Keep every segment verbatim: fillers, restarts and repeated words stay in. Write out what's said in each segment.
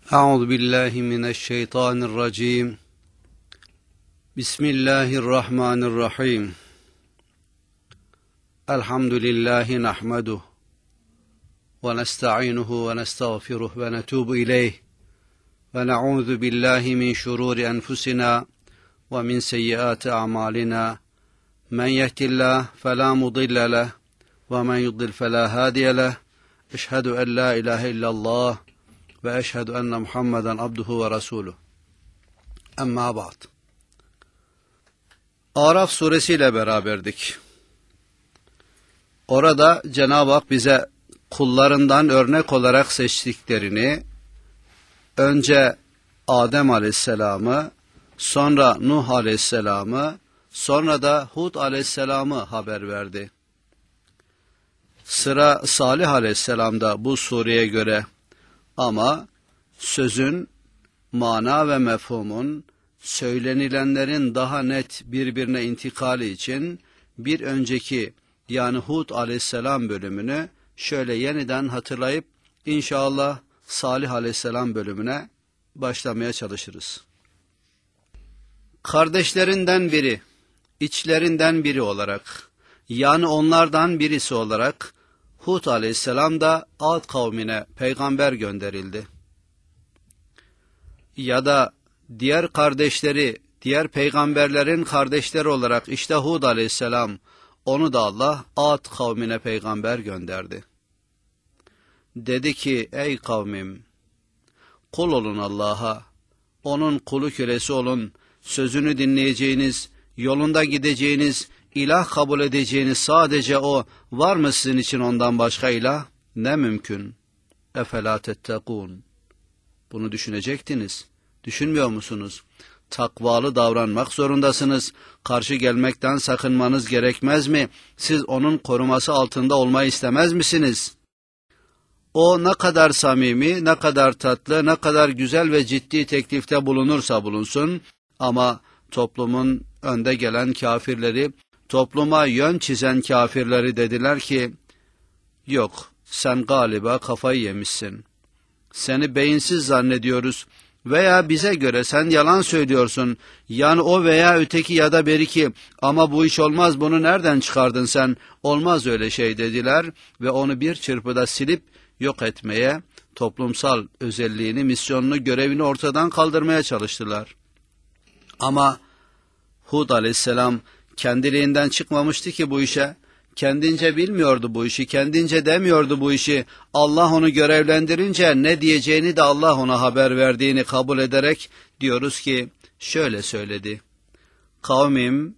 Euzu billahi mineşşeytanirracim. Bismillahirrahmanirrahim. Elhamdülillahi nahmeduhu ve nestainuhu ve nestağfiruhu ve netubu ileyh ve na'udzu billahi min şururi enfusina ve min seyyiati a'malina. Men yehdihillahu fela mudille leh ve men yudlil fela hadiye leh. Eşhedü en la ilahe illallah ve eşhedü enne Muhammeden abduhu ve resuluh. Emma ba'd. Araf suresiyle beraberdik. Orada Cenab-ı Hak bize kullarından örnek olarak seçtiklerini, önce Adem Aleyhisselam'ı, sonra Nuh Aleyhisselam'ı, sonra da Hud Aleyhisselam'ı haber verdi. Sıra Salih Aleyhisselam'da bu sureye göre, ama sözün, mana ve mefhumun, söylenilenlerin daha net birbirine intikali için bir önceki yani Hud Aleyhisselam bölümünü şöyle yeniden hatırlayıp inşallah Salih Aleyhisselam bölümüne başlamaya çalışırız. Kardeşlerinden biri, içlerinden biri olarak, yani onlardan birisi olarak Hud Aleyhisselam da Ad kavmine peygamber gönderildi. Ya da diğer kardeşleri, diğer peygamberlerin kardeşleri olarak işte Hud Aleyhisselam, onu da Allah Ad kavmine peygamber gönderdi. Dedi ki, ey kavmim, kul olun Allah'a, onun kulu kölesi olun, sözünü dinleyeceğiniz, yolunda gideceğiniz, İlah kabul edeceğiniz sadece O, var mı sizin için ondan başka ilah? Ne mümkün. Efela tettekûn. Bunu düşünecektiniz. Düşünmüyor musunuz? Takvalı davranmak zorundasınız. Karşı gelmekten sakınmanız gerekmez mi? Siz onun koruması altında olmayı istemez misiniz? O ne kadar samimi, ne kadar tatlı, ne kadar güzel ve ciddi teklifte bulunursa bulunsun, ama toplumun önde gelen kafirleri, topluma yön çizen kafirleri dediler ki, yok, sen galiba kafayı yemişsin. Seni beyinsiz zannediyoruz veya bize göre sen yalan söylüyorsun. Yani o veya öteki ya da beriki, ama bu iş olmaz, bunu nereden çıkardın sen? Olmaz öyle şey dediler ve onu bir çırpıda silip yok etmeye, toplumsal özelliğini, misyonunu, görevini ortadan kaldırmaya çalıştılar. Ama Hud Aleyhisselam kendiliğinden çıkmamıştı ki bu işe. Kendince bilmiyordu bu işi, kendince demiyordu bu işi. Allah onu görevlendirince ne diyeceğini de Allah ona haber verdiğini kabul ederek diyoruz ki şöyle söyledi. Kavmim,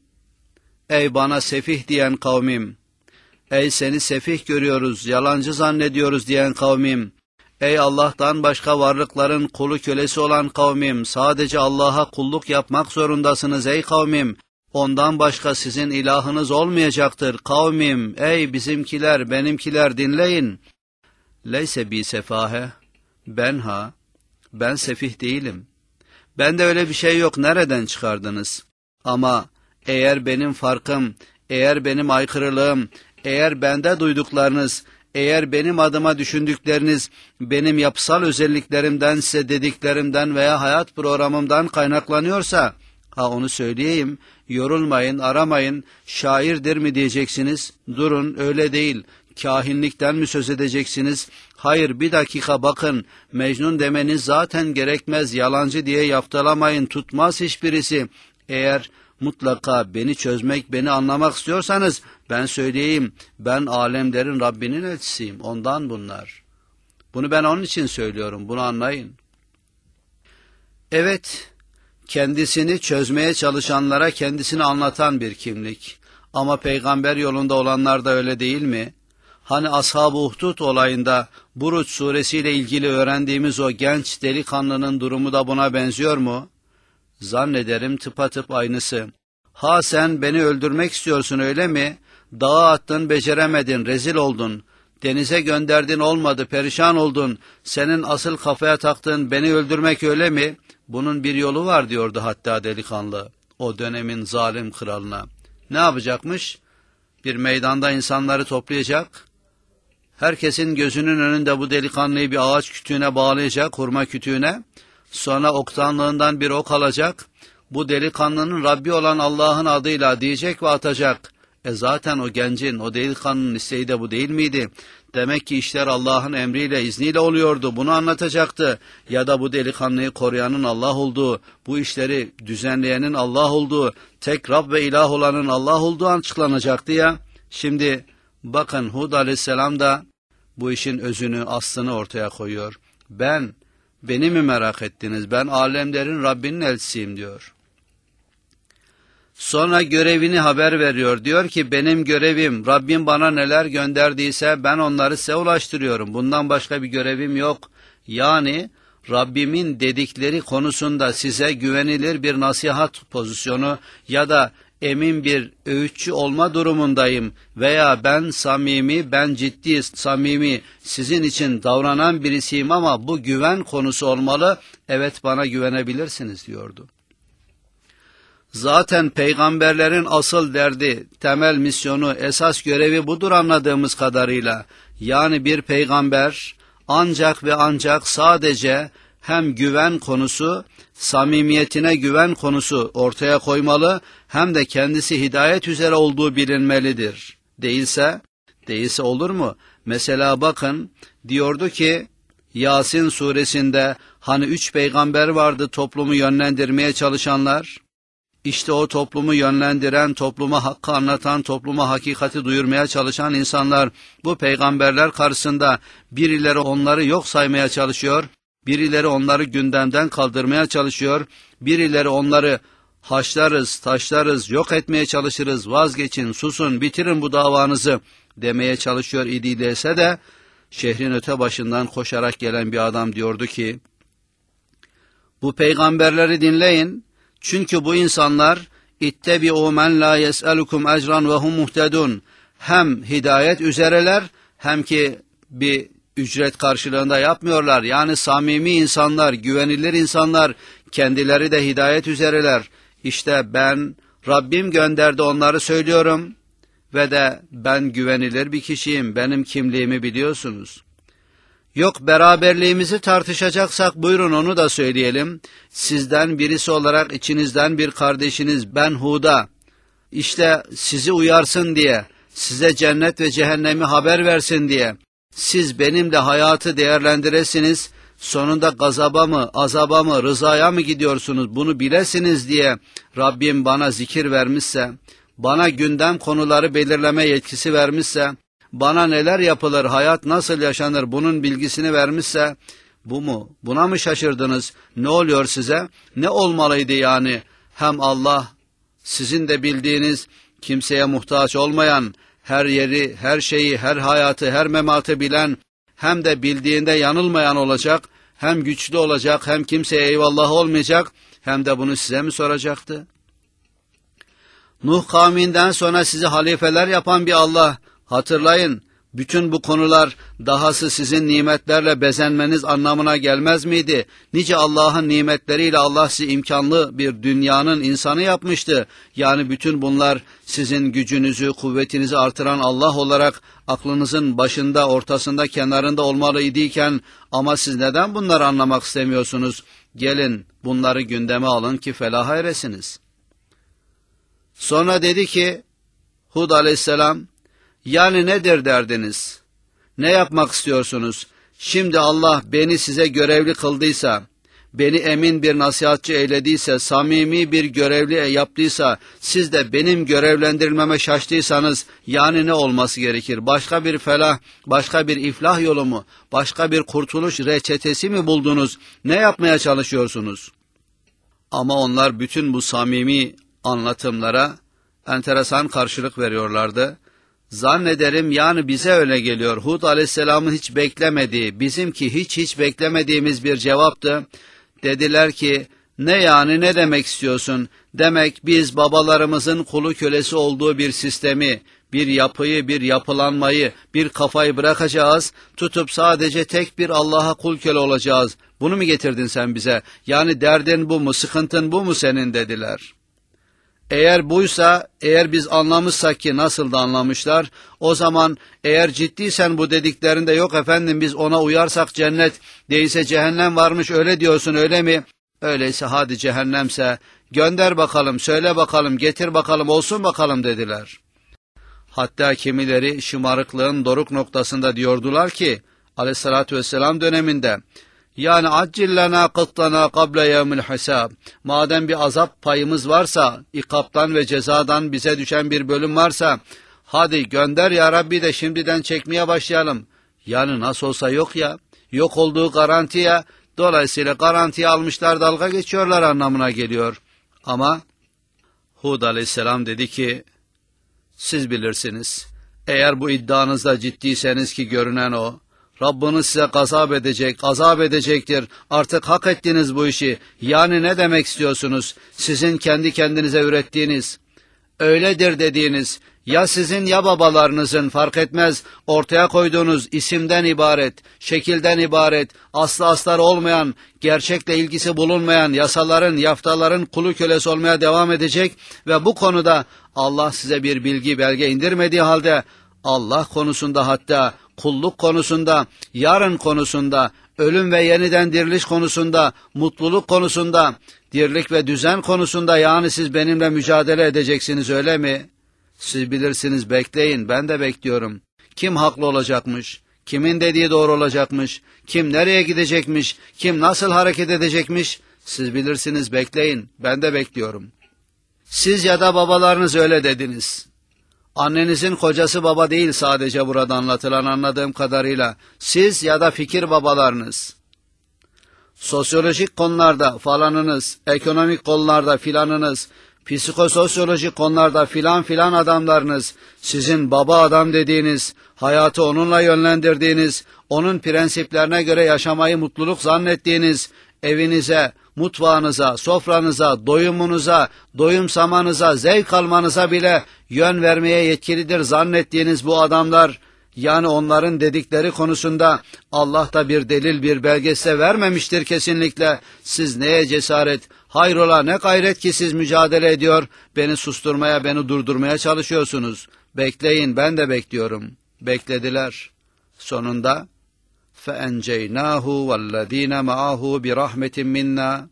ey bana sefih diyen kavmim, ey seni sefih görüyoruz, yalancı zannediyoruz diyen kavmim, ey Allah'tan başka varlıkların kulu kölesi olan kavmim, sadece Allah'a kulluk yapmak zorundasınız ey kavmim. Ondan başka sizin ilahınız olmayacaktır kavmim, ey bizimkiler, benimkiler dinleyin. Leyse bi sefahe, ben ha, ben sefih değilim. Bende öyle bir şey yok, nereden çıkardınız? Ama eğer benim farkım, eğer benim aykırılığım, eğer bende duyduklarınız, eğer benim adıma düşündükleriniz, benim yapısal özelliklerimden, size dediklerimden veya hayat programımdan kaynaklanıyorsa, ha onu söyleyeyim, yorulmayın, aramayın, şairdir mi diyeceksiniz? Durun, öyle değil. Kahinlikten mi söz edeceksiniz? Hayır, bir dakika bakın, Mecnun demeniz zaten gerekmez, yalancı diye yaftalamayın, tutmaz hiçbirisi. Eğer mutlaka beni çözmek, beni anlamak istiyorsanız, ben söyleyeyim, ben alemlerin Rabbinin elçisiyim, ondan bunlar. Bunu ben onun için söylüyorum, bunu anlayın. Evet, kendisini çözmeye çalışanlara kendisini anlatan bir kimlik. Ama peygamber yolunda olanlar da öyle değil mi? Hani Ashab-ı Uhdud olayında Buruç suresiyle ilgili öğrendiğimiz o genç delikanlının durumu da buna benziyor mu? Zannederim tıpatıp aynısı. Ha sen beni öldürmek istiyorsun öyle mi? Dağa attın, beceremedin, rezil oldun. Denize gönderdin, olmadı, perişan oldun. Senin asıl kafaya taktığın beni öldürmek öyle mi? Bunun bir yolu var diyordu hatta delikanlı, o dönemin zalim kralına. Ne yapacakmış? Bir meydanda insanları toplayacak. Herkesin gözünün önünde bu delikanlıyı bir ağaç kütüğüne bağlayacak, hurma kütüğüne. Sonra oktanlığından bir ok alacak. Bu delikanlının Rabbi olan Allah'ın adıyla diyecek ve atacak. E zaten o gencin, o delikanlının isteği de bu değil miydi? Demek ki işler Allah'ın emriyle, izniyle oluyordu. Bunu anlatacaktı. Ya da bu delikanlıyı koruyanın Allah olduğu, bu işleri düzenleyenin Allah olduğu, tek Rab ve ilah olanın Allah olduğu açıklanacaktı ya. Şimdi bakın Hud aleyhisselam da bu işin özünü, aslını ortaya koyuyor. Ben, beni mi merak ettiniz? Ben alemlerin Rabbinin elçisiyim diyor. Sonra görevini haber veriyor. Diyor ki benim görevim, Rabbim bana neler gönderdiyse ben onları size ulaştırıyorum. Bundan başka bir görevim yok. Yani Rabbimin dedikleri konusunda size güvenilir bir nasihat pozisyonu ya da emin bir öğütçü olma durumundayım. Veya ben samimi, ben ciddi, samimi, sizin için davranan birisiyim ama bu güven konusu olmalı. Evet, bana güvenebilirsiniz diyordu. Zaten peygamberlerin asıl derdi, temel misyonu, esas görevi budur anladığımız kadarıyla. Yani bir peygamber ancak ve ancak sadece hem güven konusu, samimiyetine güven konusu ortaya koymalı, hem de kendisi hidayet üzere olduğu bilinmelidir. Değilse, değilse olur mu? Mesela bakın, diyordu ki Yasin suresinde hani üç peygamber vardı toplumu yönlendirmeye çalışanlar. İşte o toplumu yönlendiren, topluma hakkı anlatan, topluma hakikati duyurmaya çalışan insanlar bu peygamberler karşısında birileri onları yok saymaya çalışıyor, birileri onları gündemden kaldırmaya çalışıyor, birileri onları haşlarız, taşlarız, yok etmeye çalışırız, vazgeçin, susun, bitirin bu davanızı demeye çalışıyor idiyse de şehrin öte başından koşarak gelen bir adam diyordu ki bu peygamberleri dinleyin. Çünkü bu insanlar ittebi'u men la yes'elukum ecran ve hum muhtedun. Hem hidayet üzereler hem ki bir ücret karşılığında yapmıyorlar. Yani samimi insanlar, güvenilir insanlar, kendileri de hidayet üzereler. İşte ben Rabbim gönderdi onları söylüyorum ve de ben güvenilir bir kişiyim. Benim kimliğimi biliyorsunuz. Yok beraberliğimizi tartışacaksak buyurun onu da söyleyelim. Sizden birisi olarak içinizden bir kardeşiniz ben Hud'a işte sizi uyarsın diye, size cennet ve cehennemi haber versin diye, siz benimle hayatı değerlendiresiniz, sonunda gazaba mı, azaba mı, rızaya mı gidiyorsunuz bunu bilesiniz diye Rabbim bana zikir vermişse, bana gündem konuları belirleme yetkisi vermişse, bana neler yapılır, hayat nasıl yaşanır bunun bilgisini vermişse, bu mu? Buna mı şaşırdınız? Ne oluyor size? Ne olmalıydı yani? Hem Allah, sizin de bildiğiniz, kimseye muhtaç olmayan, her yeri, her şeyi, her hayatı, her mematı bilen, hem de bildiğinde yanılmayan olacak, hem güçlü olacak, hem kimseye eyvallah olmayacak, hem de bunu size mi soracaktı? Nuh kavminden sonra sizi halifeler yapan bir Allah, hatırlayın, bütün bu konular dahası sizin nimetlerle bezenmeniz anlamına gelmez miydi? Nice Allah'ın nimetleriyle Allah sizi imkanlı bir dünyanın insanı yapmıştı. Yani bütün bunlar sizin gücünüzü, kuvvetinizi artıran Allah olarak aklınızın başında, ortasında, kenarında olmalıydıyken ama siz neden bunları anlamak istemiyorsunuz? Gelin bunları gündeme alın ki felaha eresiniz. Sonra dedi ki Hud aleyhisselam, yani nedir derdiniz? Ne yapmak istiyorsunuz? Şimdi Allah beni size görevli kıldıysa, beni emin bir nasihatçı eylediyse, samimi bir görevli yaptıysa, siz de benim görevlendirilmeme şaştıysanız, yani ne olması gerekir? Başka bir felah, başka bir iflah yolu mu? Başka bir kurtuluş reçetesi mi buldunuz? Ne yapmaya çalışıyorsunuz? Ama onlar bütün bu samimi anlatımlara enteresan karşılık veriyorlardı. Zannederim yani bize öyle geliyor. Hud aleyhisselamın hiç beklemediği, bizimki hiç hiç beklemediğimiz bir cevaptı. Dediler ki, ne yani ne demek istiyorsun? Demek biz babalarımızın kulu kölesi olduğu bir sistemi, bir yapıyı, bir yapılanmayı, bir kafayı bırakacağız, tutup sadece tek bir Allah'a kul köle olacağız. Bunu mu getirdin sen bize? Yani derdin bu mu, sıkıntın bu mu senin dediler. Eğer buysa, eğer biz anlamışsak ki nasıl da anlamışlar, o zaman eğer ciddiysen bu dediklerinde yok efendim biz ona uyarsak cennet, değilse cehennem varmış öyle diyorsun öyle mi? Öyleyse hadi cehennemse gönder bakalım, söyle bakalım, getir bakalım, olsun bakalım dediler. Hatta kimileri şımarıklığın doruk noktasında diyordular ki aleyhissalatü vesselam döneminde yani accillena kıttana kable yevmil hisab. Madem bir azap payımız varsa, ikaptan ve cezadan bize düşen bir bölüm varsa, hadi gönder ya Rabbi de şimdiden çekmeye başlayalım. Yani nasıl olsa yok ya, yok olduğu garanti ya, dolayısıyla garantiye almışlar dalga geçiyorlar anlamına geliyor. Ama Hud aleyhisselam dedi ki, siz bilirsiniz, eğer bu iddianızda ciddiyseniz ki görünen o, Rabbiniz size gazap edecek, azap edecektir. Artık hak ettiniz bu işi. Yani ne demek istiyorsunuz? Sizin kendi kendinize ürettiğiniz, öyledir dediğiniz, ya sizin ya babalarınızın fark etmez ortaya koyduğunuz isimden ibaret, şekilden ibaret, aslı astar olmayan, gerçekle ilgisi bulunmayan yasaların, yaftaların kulu kölesi olmaya devam edecek ve bu konuda Allah size bir bilgi belge indirmediği halde Allah konusunda hatta kulluk konusunda, yarın konusunda, ölüm ve yeniden diriliş konusunda, mutluluk konusunda, dirlik ve düzen konusunda yani siz benimle mücadele edeceksiniz öyle mi? Siz bilirsiniz bekleyin ben de bekliyorum. Kim haklı olacakmış? Kimin dediği doğru olacakmış? Kim nereye gidecekmiş? Kim nasıl hareket edecekmiş? Siz bilirsiniz bekleyin ben de bekliyorum. Siz ya da babalarınız öyle dediniz. Annenizin kocası baba değil sadece burada anlatılan anladığım kadarıyla. Siz ya da fikir babalarınız. Sosyolojik konularda falanınız, ekonomik konularda filanınız, psikososyolojik konularda filan filan adamlarınız, sizin baba adam dediğiniz, hayatı onunla yönlendirdiğiniz, onun prensiplerine göre yaşamayı mutluluk zannettiğiniz, evinize, mutfağınıza, sofranıza, doyumunuza, doyumsamanıza, zevk almanıza bile yön vermeye yetkilidir zannettiğiniz bu adamlar, yani onların dedikleri konusunda Allah da bir delil bir belge size vermemiştir kesinlikle. Siz neye cesaret, hayrola ne gayret ki siz mücadele ediyor, beni susturmaya, beni durdurmaya çalışıyorsunuz. Bekleyin ben de bekliyorum. Beklediler. Sonunda فَاَنْجَيْنَاهُ وَالَّذ۪ينَ مَعَهُ بِرَحْمَةٍ مِنَّا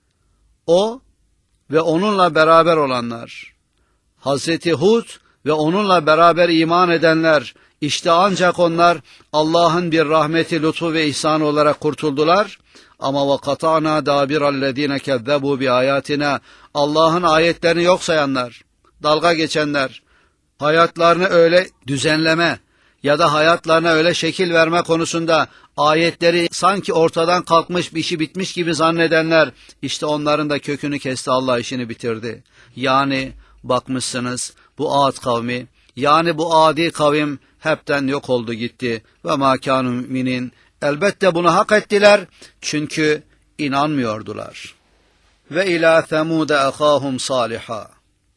O ve onunla beraber olanlar, Hazreti Hud ve onunla beraber iman edenler, işte ancak onlar Allah'ın bir rahmeti, lütfu ve ihsanı olarak kurtuldular. Ama وَقَطَعْنَا دَابِرَ الَّذ۪ينَ كَذَّبُوا بِآيَاتِنَا Allah'ın ayetlerini yok sayanlar, dalga geçenler, hayatlarını öyle düzenleme ya da hayatlarına öyle şekil verme konusunda ayetleri sanki ortadan kalkmış bir işi bitmiş gibi zannedenler, işte onların da kökünü kesti, Allah işini bitirdi. Yani bakmışsınız bu Ad kavmi, yani bu adi kavim hepten yok oldu gitti. Ve mâ kânû müminin. Elbette bunu hak ettiler çünkü inanmıyordular. Ve ilâ Semûde ehâhum sâlihâ.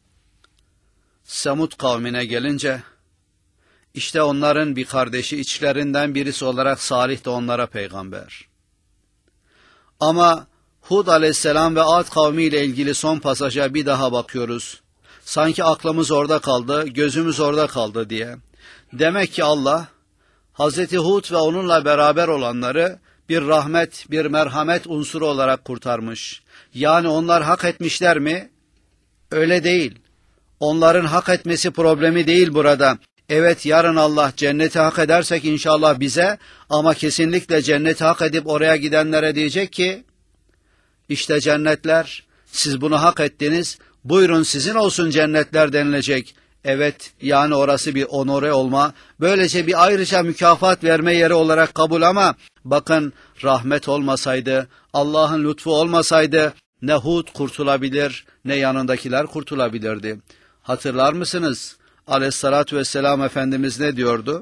Semud kavmine gelince, işte onların bir kardeşi içlerinden birisi olarak Salih de onlara peygamber. Ama Hud aleyhisselam ve Ad kavmi ile ilgili son pasaja bir daha bakıyoruz. Sanki aklımız orada kaldı, gözümüz orada kaldı diye. Demek ki Allah, Hazreti Hud ve onunla beraber olanları bir rahmet, bir merhamet unsuru olarak kurtarmış. Yani onlar hak etmişler mi? Öyle değil. Onların hak etmesi problemi değil burada. Evet, yarın Allah cenneti hak edersek inşallah bize, ama kesinlikle cenneti hak edip oraya gidenlere diyecek ki, işte cennetler, siz bunu hak ettiniz, buyurun sizin olsun cennetler denilecek. Evet, yani orası bir onore olma, böylece bir ayrıca mükafat verme yeri olarak kabul, ama bakın rahmet olmasaydı, Allah'ın lütfu olmasaydı ne Hud kurtulabilir ne yanındakiler kurtulabilirdi. Hatırlar mısınız? Aleyhissalatü vesselam Efendimiz ne diyordu?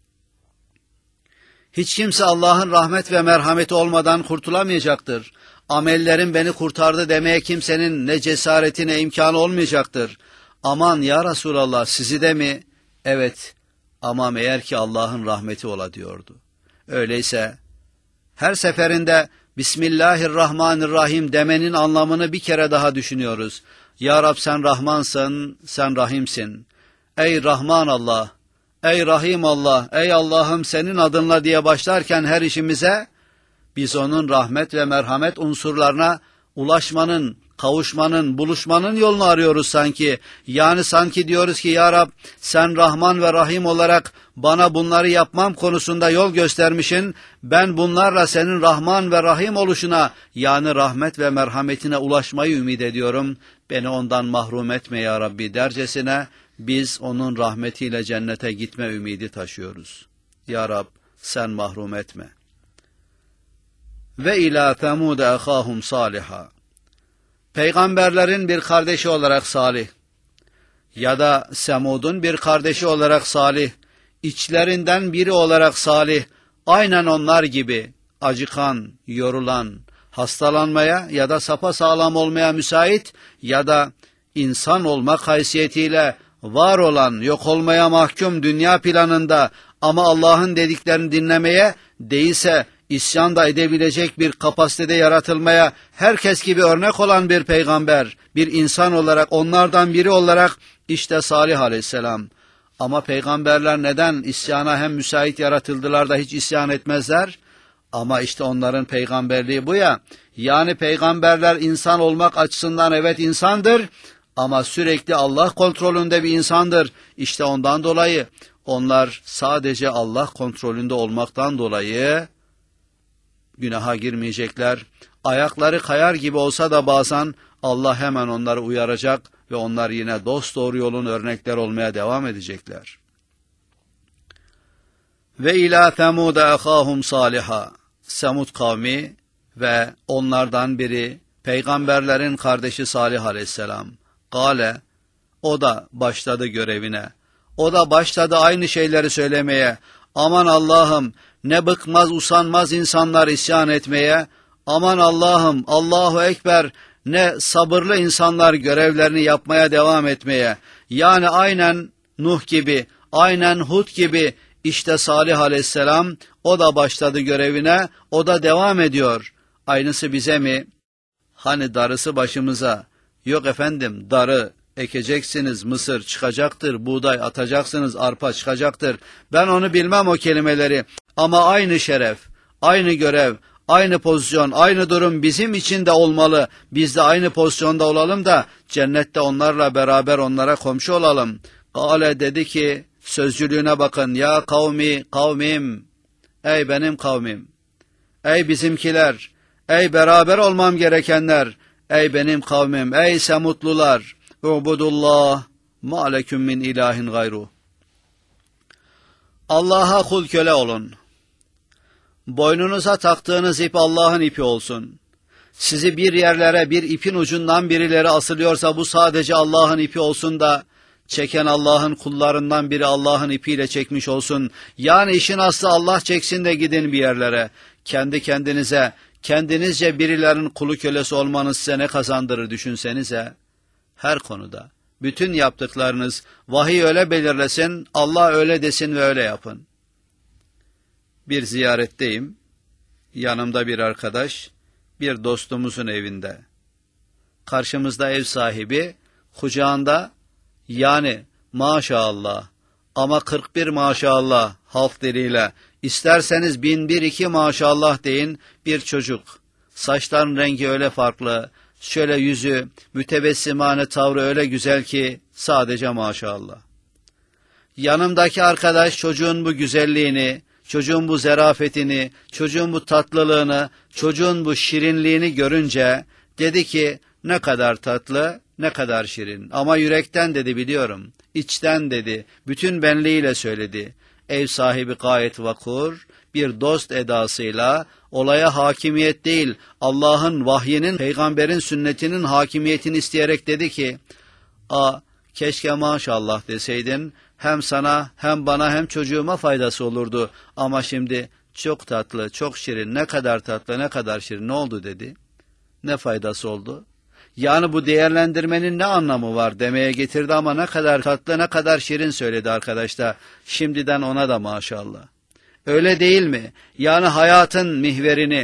Hiç kimse Allah'ın rahmet ve merhameti olmadan kurtulamayacaktır. Amellerim beni kurtardı demeye kimsenin ne cesareti ne imkanı olmayacaktır. Aman ya Resulallah, sizi de mi? Evet, ama eğer ki Allah'ın rahmeti ola diyordu. Öyleyse her seferinde Bismillahirrahmanirrahim demenin anlamını bir kere daha düşünüyoruz. Ya Rab sen Rahmansın, sen Rahimsin. Ey Rahman Allah, ey Rahim Allah, ey Allah'ım senin adınla diye başlarken her işimize, biz onun rahmet ve merhamet unsurlarına ulaşmanın, kavuşmanın, buluşmanın yolunu arıyoruz sanki. Yani sanki diyoruz ki ya Rab sen Rahman ve Rahim olarak bana bunları yapmam konusunda yol göstermişsin. Ben bunlarla senin Rahman ve Rahim oluşuna yani rahmet ve merhametine ulaşmayı ümit ediyorum. Beni ondan mahrum etme ya Rabbi dercesine biz onun rahmetiyle cennete gitme ümidi taşıyoruz. Ya Rab sen mahrum etme. Ve ila Temude ehahum Saliha. Peygamberlerin bir kardeşi olarak Salih ya da Semud'un bir kardeşi olarak Salih, içlerinden biri olarak Salih, aynen onlar gibi acıkan, yorulan, hastalanmaya ya da sapasağlam olmaya müsait ya da insan olmak haysiyetiyle var olan, yok olmaya mahkum dünya planında ama Allah'ın dediklerini dinlemeye değilse İsyan da edebilecek bir kapasitede yaratılmaya herkes gibi örnek olan bir peygamber, bir insan olarak onlardan biri olarak işte Salih aleyhisselam. Ama peygamberler neden isyana hem müsait yaratıldılar da hiç isyan etmezler? Ama işte onların peygamberliği bu ya. Yani peygamberler insan olmak açısından evet insandır ama sürekli Allah kontrolünde bir insandır. İşte ondan dolayı onlar sadece Allah kontrolünde olmaktan dolayı günaha girmeyecekler. Ayakları kayar gibi olsa da bazen Allah hemen onları uyaracak ve onlar yine dosdoğru yolun örnekler olmaya devam edecekler. Ve ila Temude ehahum Saliha. Semud kavmi ve onlardan biri peygamberlerin kardeşi Salih aleyhisselam. Kale, o da başladı görevine. O da başladı aynı şeyleri söylemeye. Aman Allah'ım ne bıkmaz usanmaz insanlar isyan etmeye. Aman Allah'ım Allahu Ekber ne sabırlı insanlar görevlerini yapmaya devam etmeye. Yani aynen Nuh gibi, aynen Hud gibi işte Salih aleyhisselam o da başladı görevine, o da devam ediyor. Aynısı bize mi? Hani darısı başımıza. Yok efendim darı ekeceksiniz, mısır çıkacaktır, buğday atacaksınız, arpa çıkacaktır. Ben onu bilmem o kelimeleri ama aynı şeref, aynı görev, aynı pozisyon, aynı durum bizim için de olmalı. Biz de aynı pozisyonda olalım da cennette onlarla beraber onlara komşu olalım. Kale dedi ki sözcülüğüne bakın ya kavmi, kavmim, ey benim kavmim, ey bizimkiler, ey beraber olmam gerekenler, ey benim kavmim, ey Semutlular. Ubudullah ma leküm min ilahin gayru. Allah'a kul köle olun. Boynunuza taktığınız ip Allah'ın ipi olsun. Sizi bir yerlere bir ipin ucundan birileri asılıyorsa bu sadece Allah'ın ipi olsun da çeken Allah'ın kullarından biri Allah'ın ipiyle çekmiş olsun. Yani işin aslı Allah çeksin de gidin bir yerlere. Kendi kendinize, kendinizce birilerinin kulu kölesi olmanız size ne kazandırır düşünsenize. Her konuda, bütün yaptıklarınız vahiy öyle belirlesin, Allah öyle desin ve öyle yapın. Bir ziyaretteyim, yanımda bir arkadaş, bir dostumuzun evinde. Karşımızda ev sahibi, kucağında yani maşallah ama kırk bir maşallah halk diliyle, isterseniz bin bir iki maşallah deyin bir çocuk. Saçların rengi öyle farklı, şöyle yüzü, mütebessimane tavrı öyle güzel ki sadece maşallah. Yanımdaki arkadaş çocuğun bu güzelliğini, çocuğun bu zerafetini, çocuğun bu tatlılığını, çocuğun bu şirinliğini görünce dedi ki ne kadar tatlı, ne kadar şirin. Ama yürekten dedi biliyorum, içten dedi, bütün benliğiyle söyledi. Ev sahibi gayet vakur, bir dost edasıyla olaya hakimiyet değil, Allah'ın vahyinin, peygamberin sünnetinin hakimiyetini isteyerek dedi ki, a keşke maşallah deseydin, hem sana hem bana hem çocuğuma faydası olurdu. Ama şimdi çok tatlı, çok şirin, ne kadar tatlı, ne kadar şirin, ne oldu dedi. Ne faydası oldu? Yani bu değerlendirmenin ne anlamı var demeye getirdi ama ne kadar tatlı, ne kadar şirin söyledi arkadaşlar. Şimdiden ona da maşallah. Öyle değil mi? Yani hayatın mihverini,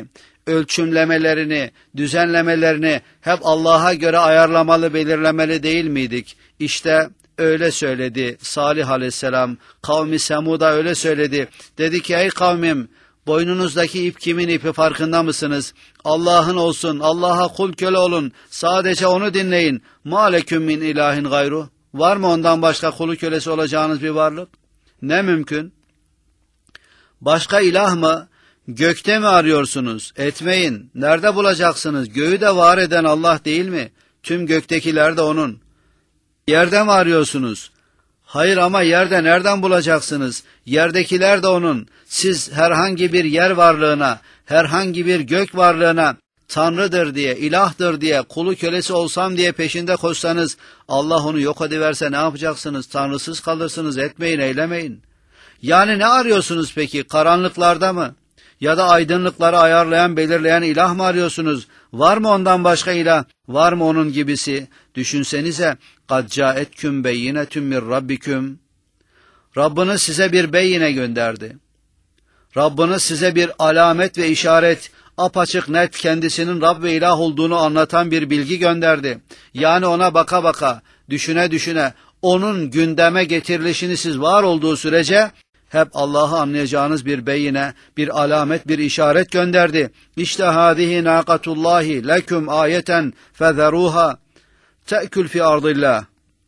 ölçümlemelerini, düzenlemelerini hep Allah'a göre ayarlamalı, belirlemeli değil miydik? İşte öyle söyledi Salih aleyhisselam. Kavmi Semud'a öyle söyledi. Dedi ki ey kavmim, boynunuzdaki ip kimin ipi farkında mısınız? Allah'ın olsun, Allah'a kul köle olun, sadece onu dinleyin. Ma leküm min ilahin gayru. Var mı ondan başka kulu kölesi olacağınız bir varlık? Ne mümkün? Başka ilah mı? Gökte mi arıyorsunuz? Etmeyin. Nerede bulacaksınız? Göğü de var eden Allah değil mi? Tüm göktekiler de onun. Yerde mi arıyorsunuz? Hayır, ama yerde nereden bulacaksınız? Yerdekiler de onun. Siz herhangi bir yer varlığına, herhangi bir gök varlığına Tanrıdır diye, ilahdır diye, kulu kölesi olsam diye peşinde koşsanız, Allah onu yok ediverse ne yapacaksınız? Tanrısız kalırsınız. Etmeyin, eylemeyin. Yani ne arıyorsunuz peki? Karanlıklarda mı? Ya da aydınlıkları ayarlayan, belirleyen ilah mı arıyorsunuz? Var mı ondan başka ilah? Var mı onun gibisi? Düşünsenize. قَدْ جَاءَتْكُمْ بَيِّنَةٌ مِّنْ رَبِّكُمْ. Rabbiniz size bir beyine gönderdi. Rabbiniz size bir alamet ve işaret, apaçık net kendisinin Rab ve ilah olduğunu anlatan bir bilgi gönderdi. Yani ona baka baka, düşüne düşüne, onun gündeme getirilişini siz var olduğu sürece hep Allah'ı anlayacağınız bir beyine, bir alamet, bir işaret gönderdi. İşte hâzihi nâkatullâhi leküm âyeten fezerûhâ te'kül fi ardillah.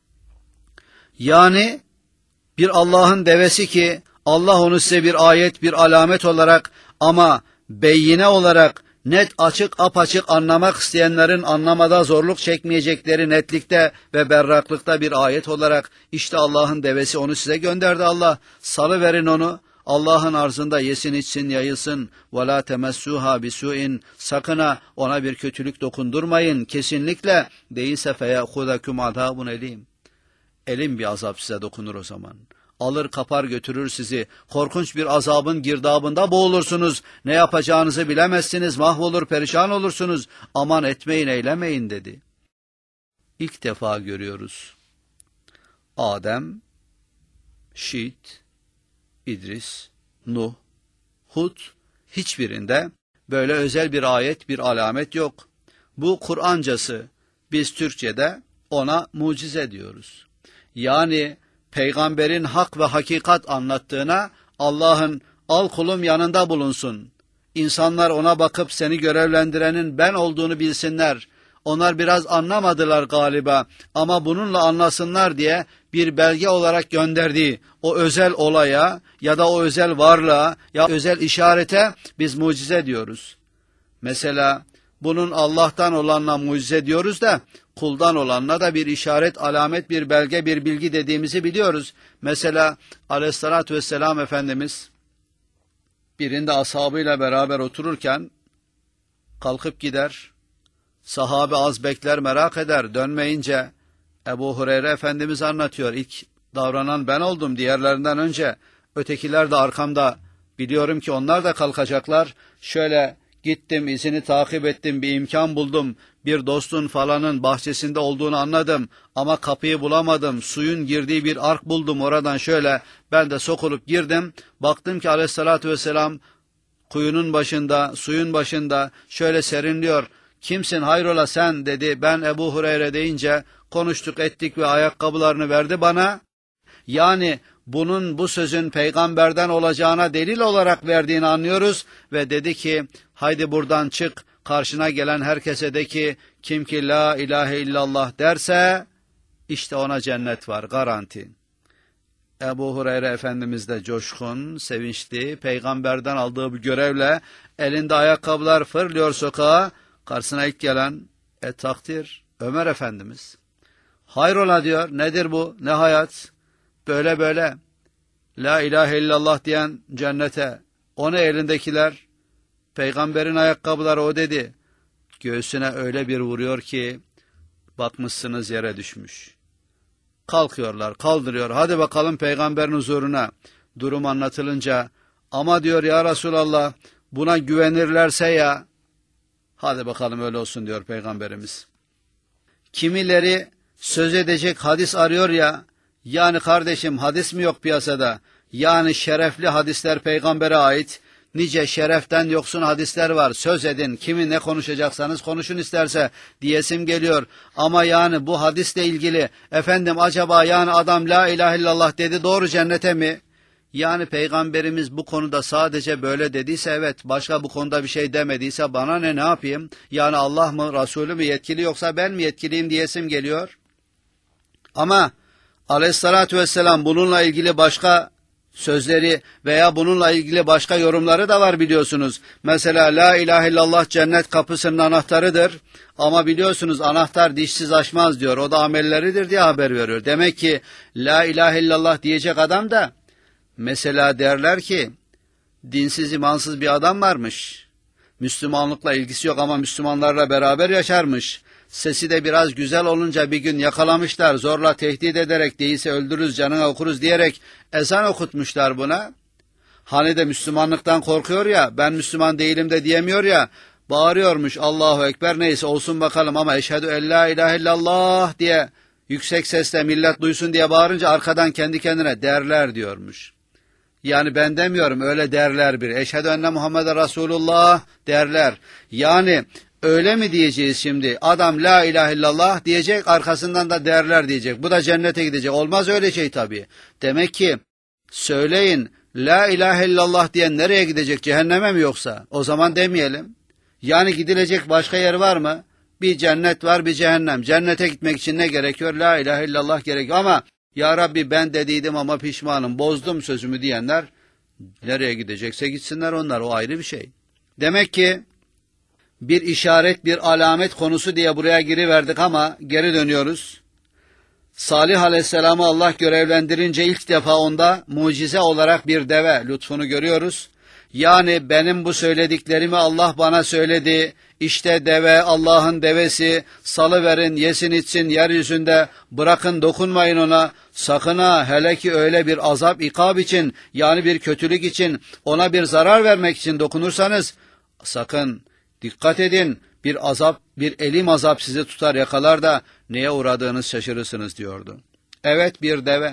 Yani bir Allah'ın devesi ki Allah onu size bir ayet, bir alamet olarak ama beyine olarak net, açık, apaçık anlamak isteyenlerin anlamada zorluk çekmeyecekleri netlikte ve berraklıkta bir ayet olarak işte Allah'ın devesi, onu size gönderdi Allah. Salıverin onu. Allah'ın arzında yesin, içsin, yayılsın. وَلَا تَمَسُّوهَا بِسُوءٍ. Sakın ha ona bir kötülük dokundurmayın. Kesinlikle değilse فَيَأْخُذَكُمْ عَذَابٌ elim. Elim bir azap size dokunur o zaman. Alır kapar götürür sizi. Korkunç bir azabın girdabında boğulursunuz. Ne yapacağınızı bilemezsiniz. Mahvolur, perişan olursunuz. Aman etmeyin, eylemeyin dedi. İlk defa görüyoruz. Adem, Şit, İdris, Nuh, Hud, hiçbirinde böyle özel bir ayet, bir alamet yok. Bu Kur'ancası. Biz Türkçe'de ona mucize diyoruz. Yani peygamberin hak ve hakikat anlattığına Allah'ın al kulum yanında bulunsun. İnsanlar ona bakıp seni görevlendirenin ben olduğunu bilsinler. Onlar biraz anlamadılar galiba ama bununla anlasınlar diye bir belge olarak gönderdiği o özel olaya ya da o özel varlığa ya özel işarete biz mucize diyoruz. Mesela bunun Allah'tan olanla mucize diyoruz da kuldan olanla da bir işaret, alamet, bir belge, bir bilgi dediğimizi biliyoruz. Mesela Aleyhisselatü Vesselam Efendimiz birinde ashabıyla beraber otururken kalkıp gider. Sahabe az bekler, merak eder. Dönmeyince Ebu Hureyre Efendimiz anlatıyor. İlk davranan ben oldum diğerlerinden önce. Ötekiler de arkamda. Biliyorum ki onlar da kalkacaklar. Şöyle gittim, izini takip ettim, bir imkan buldum. Bir dostun falanın bahçesinde olduğunu anladım. Ama kapıyı bulamadım. Suyun girdiği bir ark buldum oradan şöyle. Ben de sokulup girdim. Baktım ki Aleyhisselatü Vesselam kuyunun başında, suyun başında şöyle serinliyor. Kimsin hayrola sen dedi. Ben Ebu Hureyre deyince konuştuk ettik ve ayakkabılarını verdi bana. Yani bunun, bu sözün peygamberden olacağına delil olarak verdiğini anlıyoruz ve dedi ki haydi buradan çık, karşına gelen herkese de ki kim ki la ilahe illallah derse işte ona cennet var, garanti. Ebu Hureyre Efendimiz de coşkun, sevinçli, peygamberden aldığı bir görevle elinde ayakkabılar fırlıyor sokağa. Karşısına ilk gelen e takdir Ömer Efendimiz. Hayrola diyor, nedir bu, ne hayat? Böyle böyle. La ilahe illallah diyen cennete. O ne elindekiler? Peygamberin ayakkabıları o dedi. Göğsüne öyle bir vuruyor ki bakmışsınız yere düşmüş. Kalkıyorlar, kaldırıyor. Hadi bakalım peygamberin huzuruna. Durum anlatılınca ama diyor ya Resulallah buna güvenirlerse ya. Hadi bakalım öyle olsun diyor peygamberimiz. Kimileri söz edecek hadis arıyor ya. Yani kardeşim hadis mi yok piyasada? Yani şerefli hadisler peygambere ait. nice şereften yoksun hadisler var. Söz edin, kimi ne konuşacaksanız konuşun isterse diyesim geliyor. Ama yani bu hadisle ilgili efendim acaba yani adam la ilahe illallah dedi doğru cennete mi? Yani Peygamberimiz bu konuda sadece böyle dediyse evet, başka bu konuda bir şey demediyse bana ne ne yapayım? Yani Allah mı Resulü mü yetkili yoksa ben mi yetkiliyim diyesim geliyor. Ama Aleyhissalatü vesselam bununla ilgili başka sözleri veya bununla ilgili başka yorumları da var biliyorsunuz. Mesela la ilahe illallah cennet kapısının anahtarıdır. Ama biliyorsunuz anahtar dişsiz açmaz diyor. O da amelleridir diye haber veriyor. Demek ki la ilahe illallah diyecek adam da mesela derler ki dinsiz imansız bir adam varmış. Müslümanlıkla ilgisi yok ama Müslümanlarla beraber yaşarmış. Sesi de biraz güzel olunca bir gün yakalamışlar, zorla tehdit ederek değilse öldürürüz canına okuruz diyerek ezan okutmuşlar buna. Hani de Müslümanlıktan korkuyor ya, ben Müslüman değilim de diyemiyor ya, bağırıyormuş Allahu Ekber neyse olsun bakalım ama eşhedü en la ilahe illallah diye yüksek sesle millet duysun diye bağırınca arkadan kendi kendine derler diyormuş. Yani ben demiyorum öyle derler bir. Eşhedü enne Muhammeden Resulullah derler. Yani öyle mi diyeceğiz şimdi? Adam la ilahe illallah diyecek, arkasından da derler diyecek. Bu da cennete gidecek. Olmaz öyle şey tabii. Demek ki söyleyin la ilahe illallah diyen nereye gidecek? Cehenneme mi yoksa? O zaman demeyelim. Yani gidilecek başka yer var mı? Bir cennet var, bir cehennem. Cennete gitmek için ne gerekiyor? La ilahe illallah gerekiyor. Ama ya Rabbi ben dediydim ama pişmanım, bozdum sözümü diyenler nereye gidecekse gitsinler onlar, o ayrı bir şey. Demek ki bir işaret, bir alamet konusu diye buraya giriverdik ama geri dönüyoruz. Salih Aleyhisselam'ı Allah görevlendirince ilk defa onda mucize olarak bir deve lütfunu görüyoruz. Yani benim bu söylediklerimi Allah bana söyledi. İşte deve, Allah'ın devesi, salıverin, yesin içsin yeryüzünde, bırakın dokunmayın ona, sakın ha hele ki öyle bir azap ikab için, yani bir kötülük için, ona bir zarar vermek için dokunursanız, sakın dikkat edin, bir azap, bir elim azap sizi tutar yakalar da neye uğradığınız şaşırırsınız diyordu. Evet, bir deve.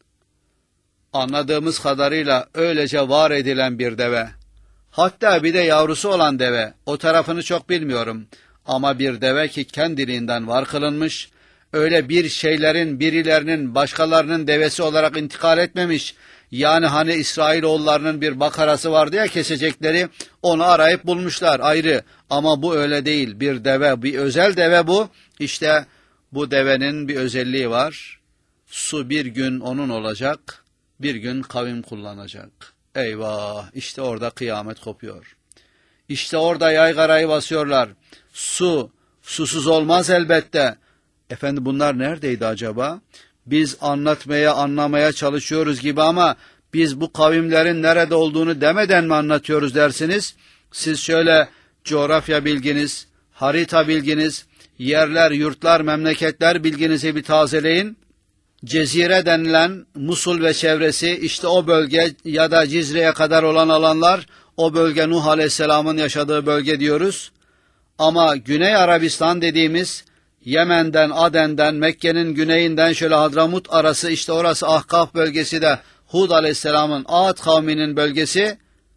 Anladığımız kadarıyla öylece var edilen bir deve. Hatta bir de yavrusu olan deve. O tarafını çok bilmiyorum. Ama bir deve ki kendiliğinden var kılınmış. Öyle bir şeylerin, birilerinin, başkalarının devesi olarak intikal etmemiş. Yani hani İsrailoğullarının bir bakarası vardı ya kesecekleri, onu arayıp bulmuşlar ayrı. Ama bu öyle değil. Bir deve, bir özel deve bu. İşte bu devenin bir özelliği var. Su bir gün onun olacak. Bir gün kavim kullanacak. Eyvah! İşte orada kıyamet kopuyor. İşte orada yaygarayı basıyorlar. Su, susuz olmaz elbette. Efendim bunlar neredeydi acaba? Biz anlatmaya, anlamaya çalışıyoruz gibi ama biz bu kavimlerin nerede olduğunu demeden mi anlatıyoruz dersiniz? Siz şöyle coğrafya bilginiz, harita bilginiz, yerler, yurtlar, memleketler bilginizi bir tazeleyin. Cezire denilen Musul ve çevresi, işte o bölge ya da Cizre'ye kadar olan alanlar, o bölge Nuh Aleyhisselam'ın yaşadığı bölge diyoruz. Ama Güney Arabistan dediğimiz Yemen'den, Aden'den, Mekke'nin güneyinden şöyle Hadramut arası, işte orası Ahkaf bölgesi de Hud Aleyhisselam'ın Ad kavminin bölgesi.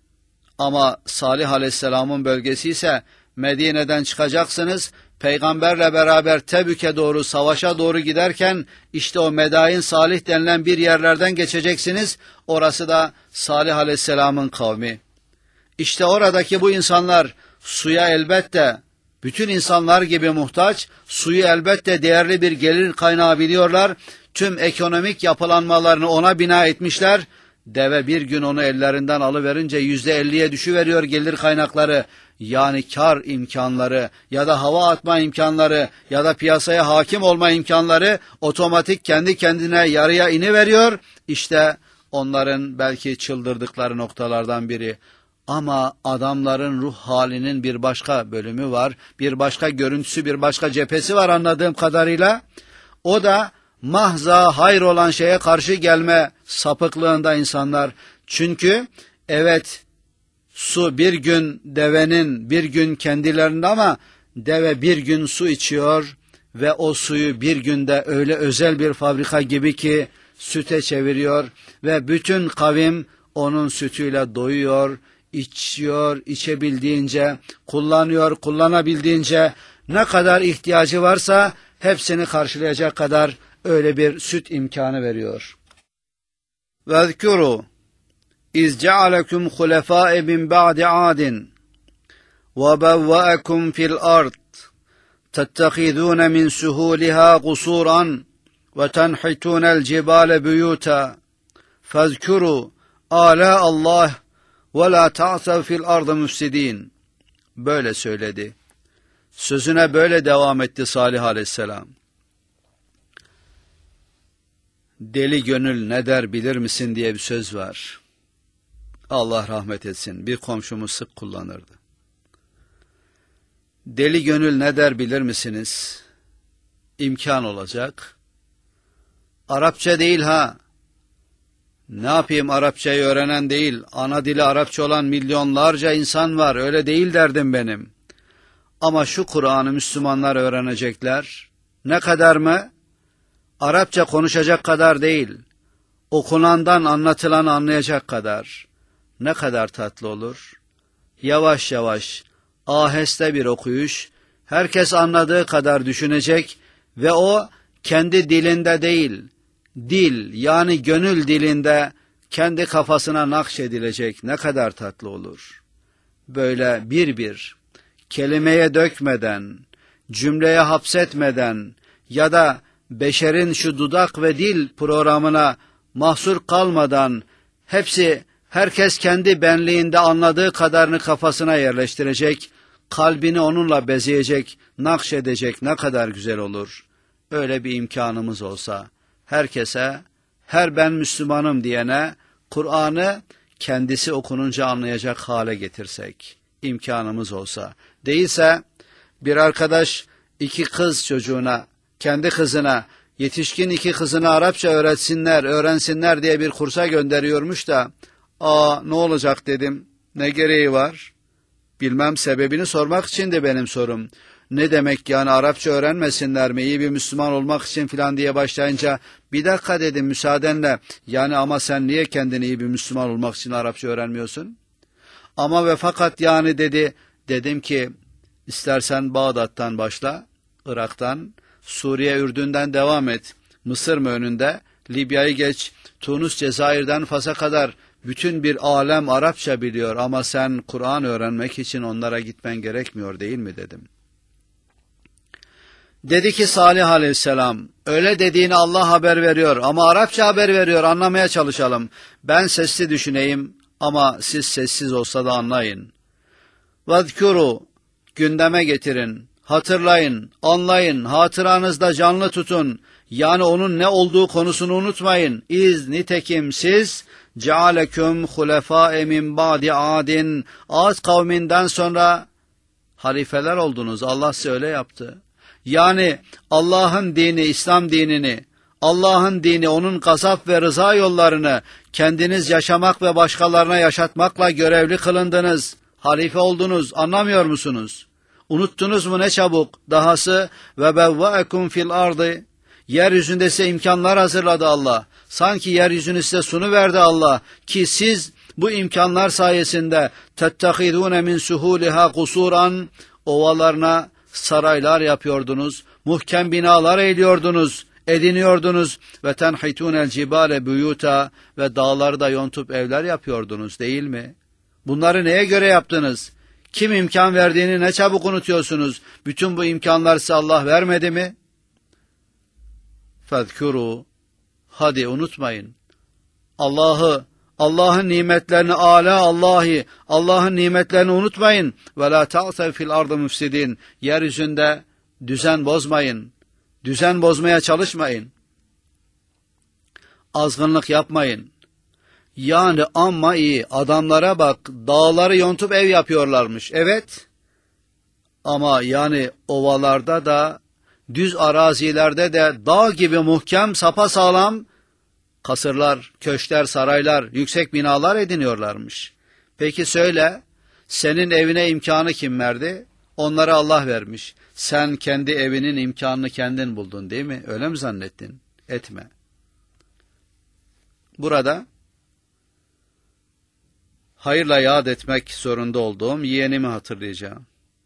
Ama Salih Aleyhisselam'ın bölgesi ise Medine'den çıkacaksınız. Peygamberle beraber Tebük'e doğru, savaşa doğru giderken işte o Medain Salih denilen bir yerlerden geçeceksiniz. Orası da Salih Aleyhisselam'ın kavmi. İşte oradaki bu insanlar suya elbette bütün insanlar gibi muhtaç, suyu elbette değerli bir gelir kaynağı biliyorlar. Tüm ekonomik yapılanmalarını ona bina etmişler. Deve bir gün onu ellerinden alıverince yüzde elliye düşüveriyor gelir kaynakları. Yani kar imkanları ya da hava atma imkanları ya da piyasaya hakim olma imkanları otomatik kendi kendine yarıya iniveriyor. İşte onların belki çıldırdıkları noktalardan biri. Ama adamların ruh halinin bir başka bölümü var, bir başka görüntüsü, bir başka cephesi var anladığım kadarıyla. O da mahza hayır olan şeye karşı gelme sapıklığında insanlar. Çünkü evet, su bir gün devenin, bir gün kendilerinde ama deve bir gün su içiyor ve o suyu bir günde öyle özel bir fabrika gibi ki süte çeviriyor ve bütün kavim onun sütüyle doyuyor, içiyor, içebildiğince, kullanıyor, kullanabildiğince, ne kadar ihtiyacı varsa hepsini karşılayacak kadar öyle bir süt imkanı veriyor. وَذْكُرُوا اِذْ جَعَلَكُمْ خُلَفَاءَ مِنْ بَعْدِ عَادٍ وَبَوَّأَكُمْ فِي الْأَرْضِ تَتَّخِذُونَ مِنْ سُهُولِهَا قُصُورًا وَتَنْحِتُونَ الْجِبَالَ بُيُوتًا فَاذْكُرُوا آلَاءَ اللّٰهِ وَلَا تَعْثَوْا فِي الْأَرْضِ مُفْسِدِينَ. Böyle söyledi. Sözüne böyle devam etti Salih Aleyhisselam. Deli gönül ne der bilir misin diye bir söz var. Allah rahmet etsin. Bir komşumuz sık kullanırdı. Deli gönül ne der bilir misiniz? İmkan olacak. Arapça değil ha. Ne yapayım, Arapçayı öğrenen değil, ana dili Arapça olan milyonlarca insan var, öyle değil derdim benim. Ama şu Kur'an'ı Müslümanlar öğrenecekler. Ne kadar mı? Arapça konuşacak kadar değil, okunandan anlatılanı anlayacak kadar. Ne kadar tatlı olur. Yavaş yavaş, aheste bir okuyuş, herkes anladığı kadar düşünecek ve o kendi dilinde değil, dil yani gönül dilinde kendi kafasına nakşedilecek. Ne kadar tatlı olur. Böyle bir bir, kelimeye dökmeden, cümleye hapsetmeden ya da beşerin şu dudak ve dil programına mahsur kalmadan hepsi, herkes kendi benliğinde anladığı kadarını kafasına yerleştirecek, kalbini onunla bezeyecek, nakşedecek. Ne kadar güzel olur. Öyle bir imkanımız olsa, herkese, her ben Müslümanım diyene Kur'an'ı kendisi okununca anlayacak hale getirsek, imkanımız olsa. Değilse bir arkadaş iki kız çocuğuna, kendi kızına, yetişkin iki kızına Arapça öğretsinler, öğrensinler diye bir kursa gönderiyormuş da, aa ne olacak dedim, ne gereği var? Bilmem, sebebini sormak için de benim sorum. Ne demek yani, Arapça öğrenmesinler mi, iyi bir Müslüman olmak için filan diye başlayınca, bir dakika dedim müsaadenle, yani ama sen niye kendini iyi bir Müslüman olmak için Arapça öğrenmiyorsun? Ama ve fakat yani dedi, dedim ki istersen Bağdat'tan başla, Irak'tan, Suriye, Ürdün'den devam et, Mısır mı önünde, Libya'yı geç, Tunus, Cezayir'den Fas'a kadar bütün bir alem Arapça biliyor ama sen Kur'an öğrenmek için onlara gitmen gerekmiyor değil mi dedim. Dedi ki Salih Aleyhisselam, öyle dediğini Allah haber veriyor ama Arapça haber veriyor, anlamaya çalışalım. Ben sesli düşüneyim ama siz sessiz olsa da anlayın. وَذْكُرُوا, gündeme getirin, hatırlayın, anlayın, hatıranızda canlı tutun. Yani onun ne olduğu konusunu unutmayın. İz, nitekim siz, cealeküm hulefâe min ba'di adin, Ad kavminden sonra halifeler oldunuz. Allah size öyle yaptı. Yani Allah'ın dini, İslam dinini, Allah'ın dini, onun gazap ve rıza yollarını kendiniz yaşamak ve başkalarına yaşatmakla görevli kılındınız. Halife oldunuz. Anlamıyor musunuz? Unuttunuz mu ne çabuk? Dahası ve bevvaekum fil ardı, yeryüzünde size imkanlar hazırladı Allah. Sanki yeryüzünü size sunuverdi Allah ki siz bu imkanlar sayesinde tettehidune min suhuliha kusuran, ovalarına saraylar yapıyordunuz, muhkem binalar eğliyordunuz, ediniyordunuz ve tenhitunel cibale buyuta, ve dağları da yontup evler yapıyordunuz değil mi? Bunları neye göre yaptınız? Kim imkan verdiğini ne çabuk unutuyorsunuz? Bütün bu imkanlar size Allah vermedi mi? Fezkuru, hadi unutmayın. Allah'ı, Allah'ın nimetlerini, ala Allah'ı, Allah'ın nimetlerini unutmayın. Ve la ta'sev fil ardı müfsidin. Yeryüzünde düzen bozmayın. Düzen bozmaya çalışmayın. Azgınlık yapmayın. Yani amma iyi, adamlara bak, dağları yontup ev yapıyorlarmış. Evet. Ama yani ovalarda da, düz arazilerde de dağ gibi muhkem, sapasağlam kasırlar, köşkler, saraylar, yüksek binalar ediniyorlarmış. Peki söyle, senin evine imkanı kim verdi? Onlara Allah vermiş. Sen kendi evinin imkanını kendin buldun değil mi? Öyle mi zannettin? Etme. Burada hayırla yad etmek zorunda olduğum yeğenimi hatırlayacağım.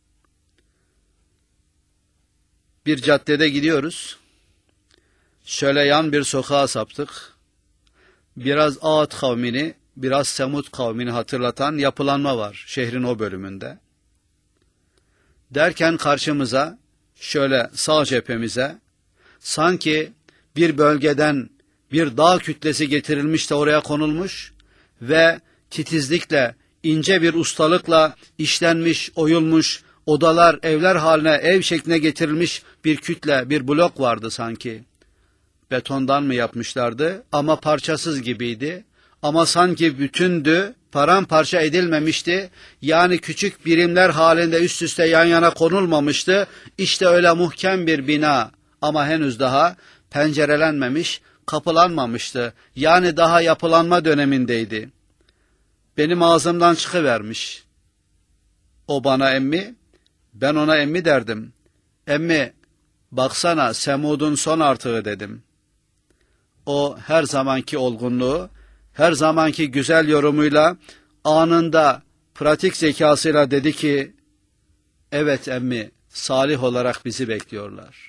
Bir caddede gidiyoruz. Şöyle yan bir sokağa saptık. Biraz Ağat kavmini, biraz Semud kavmini hatırlatan yapılanma var şehrin o bölümünde. Derken karşımıza, şöyle sağ cephemize, sanki bir bölgeden bir dağ kütlesi getirilmiş de oraya konulmuş ve titizlikle, ince bir ustalıkla işlenmiş, oyulmuş, odalar, evler haline, ev şekline getirilmiş bir kütle, bir blok vardı sanki. Betondan mı yapmışlardı ama parçasız gibiydi. Ama sanki bütündü, paramparça edilmemişti. Yani küçük birimler halinde üst üste yan yana konulmamıştı. İşte öyle muhkem bir bina ama henüz daha pencerelenmemiş, kapılanmamıştı. Yani daha yapılanma dönemindeydi. Benim ağzımdan çıkıvermiş. O bana emmi, ben ona emmi derdim. Emmi, baksana Semud'un son artığı dedim. O her zamanki olgunluğu, her zamanki güzel yorumuyla, anında pratik zekasıyla dedi ki, evet emmi, salih olarak bizi bekliyorlar.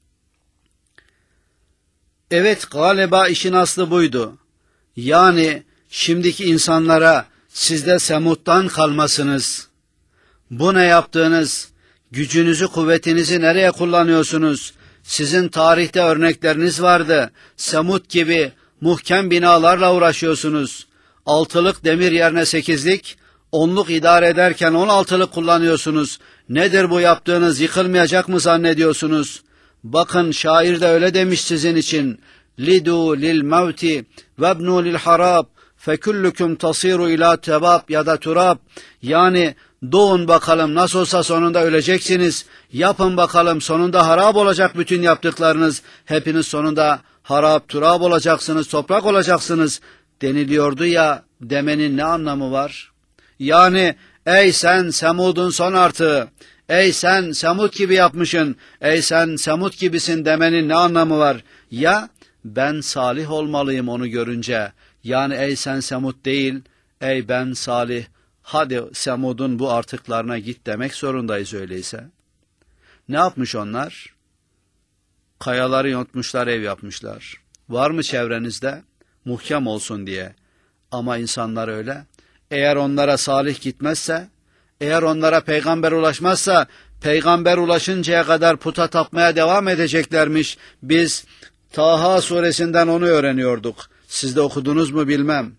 Evet, galiba işin aslı buydu. Yani şimdiki insanlara sizde Semud'dan kalmasınız. Bu ne yaptığınız, gücünüzü, kuvvetinizi nereye kullanıyorsunuz? Sizin tarihte örnekleriniz vardı. Semud gibi muhkem binalarla uğraşıyorsunuz. Altılık demir yerine sekizlik, onluk idare ederken on altılık kullanıyorsunuz. Nedir bu yaptığınız, yıkılmayacak mı zannediyorsunuz? Bakın şair de öyle demiş sizin için. Lidu lil mevti vebnu lil harab fekullukum tasiru ila tebab ya da turab. Yani doğun bakalım, nasıl olsa sonunda öleceksiniz. Yapın bakalım, sonunda harap olacak bütün yaptıklarınız. Hepiniz sonunda harap, turab olacaksınız, toprak olacaksınız deniliyordu ya, demenin ne anlamı var? Yani ey sen Semud'un son artığı, ey sen Semud gibi yapmışsın, ey sen Semud gibisin demenin ne anlamı var? Ya ben salih olmalıyım onu görünce. Yani ey sen Semud değil, ey ben salih. Hadi Semud'un bu artıklarına git demek zorundayız öyleyse. Ne yapmış onlar? Kayaları yontmuşlar, ev yapmışlar. Var mı çevrenizde? Muhkem olsun diye. Ama insanlar öyle. Eğer onlara salih gitmezse, eğer onlara peygamber ulaşmazsa, peygamber ulaşıncaya kadar puta tapmaya devam edeceklermiş. Biz Taha suresinden onu öğreniyorduk. Siz de okudunuz mu bilmem.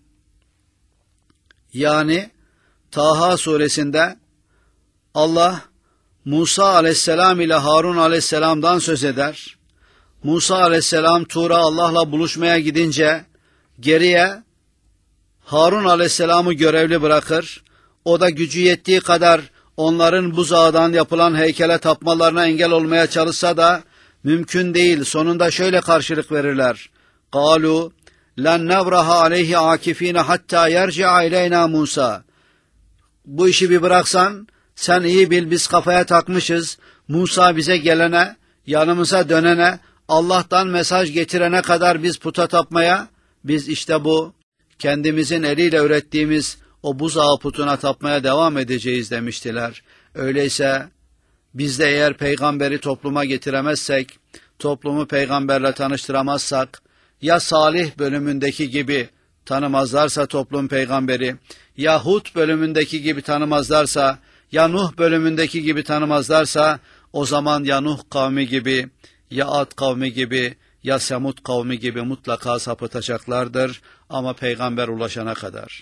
Yani Taha suresinde Allah Musa aleyhisselam ile Harun aleyhisselamdan söz eder. Musa aleyhisselam Tur'a Allah'la buluşmaya gidince geriye Harun aleyhisselamı görevli bırakır. O da gücü yettiği kadar onların buzağdan yapılan heykele tapmalarına engel olmaya çalışsa da mümkün değil. Sonunda şöyle karşılık verirler. قَالُوا لَنْ نَبْرَهَ عَلَيْهِ عَاكِف۪ينَ حَتَّى يَرْجِعَ اِلَيْنَا Musa. Bu işi bir bıraksan, sen iyi bil biz kafaya takmışız. Musa bize gelene, yanımıza dönene, Allah'tan mesaj getirene kadar biz puta tapmaya, biz işte bu kendimizin eliyle ürettiğimiz o buzağı putuna tapmaya devam edeceğiz demiştiler. Öyleyse biz de eğer peygamberi topluma getiremezsek, toplumu peygamberle tanıştıramazsak, ya Salih bölümündeki gibi tanımazlarsa toplum peygamberi, ya Hud bölümündeki gibi tanımazlarsa, ya Nuh bölümündeki gibi tanımazlarsa, o zaman ya Nuh kavmi gibi, ya Ad kavmi gibi, ya Semud kavmi gibi mutlaka sapıtacaklardır ama peygamber ulaşana kadar.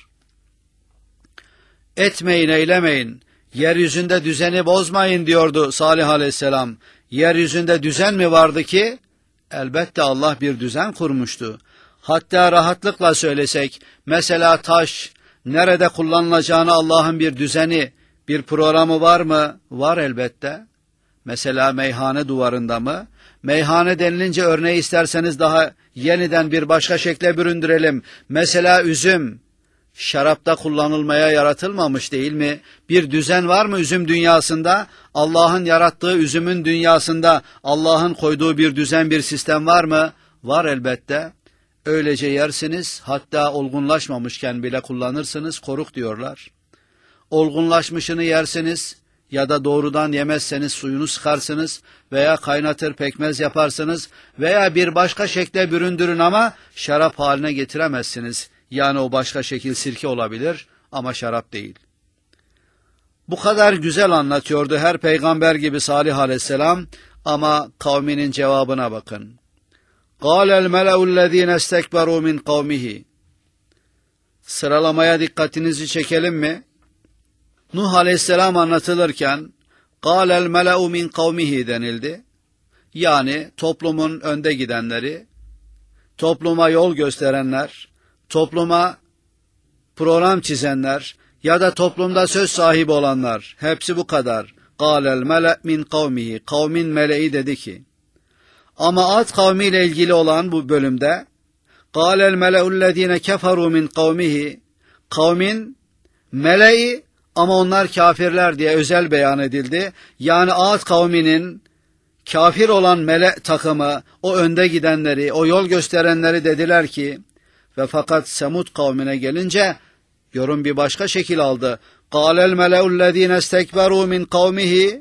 Etmeyin, eylemeyin, yeryüzünde düzeni bozmayın diyordu Salih aleyhisselam. Yeryüzünde düzen mi vardı ki? Elbette Allah bir düzen kurmuştu. Hatta rahatlıkla söylesek, mesela taş, nerede kullanılacağını Allah'ın bir düzeni, bir programı var mı? Var elbette. Mesela meyhane duvarında mı? Meyhane denilince örneği isterseniz daha yeniden bir başka şekle büründürelim. Mesela üzüm, şarapta kullanılmaya yaratılmamış değil mi? Bir düzen var mı üzüm dünyasında? Allah'ın yarattığı üzümün dünyasında Allah'ın koyduğu bir düzen, bir sistem var mı? Var elbette. Öylece yersiniz, hatta olgunlaşmamışken bile kullanırsınız, koruk diyorlar. Olgunlaşmışını yersiniz ya da doğrudan yemezseniz suyunu sıkarsınız veya kaynatır pekmez yaparsınız veya bir başka şekle büründürün ama şarap haline getiremezsiniz. Yani o başka şekil sirke olabilir ama şarap değil. Bu kadar güzel anlatıyordu her peygamber gibi Salih aleyhisselam ama kavminin cevabına bakın. قَالَ الْمَلَأُ الَّذ۪ينَ اسْتَكْبَرُوا مِنْ قَوْمِهِ. Sıralamaya dikkatinizi çekelim mi? Nuh aleyhisselam anlatılırken قَالَ الْمَلَأُ مِنْ قَوْمِهِ denildi. Yani toplumun önde gidenleri, topluma yol gösterenler, topluma program çizenler ya da toplumda söz sahibi olanlar, hepsi bu kadar. قَالَ الْمَلَأْ مِنْ قَوْمِهِ. Kavmin meleği dedi ki. Ama Ad kavmiyle ilgili olan bu bölümde قَالَ الْمَلَأُ الَّذ۪ينَ كَفَرُوا مِنْ قَوْمِهِ. Kavmin meleği ama onlar kafirler diye özel beyan edildi. Yani Ad kavminin kafir olan melek takımı, o önde gidenleri, o yol gösterenleri dediler ki ve fakat Semud kavmine gelince yorum bir başka şekil aldı. قَالَ الْمَلَأُ الَّذ۪ينَ اسْتَكْبَرُوا مِنْ قَوْمِهِ.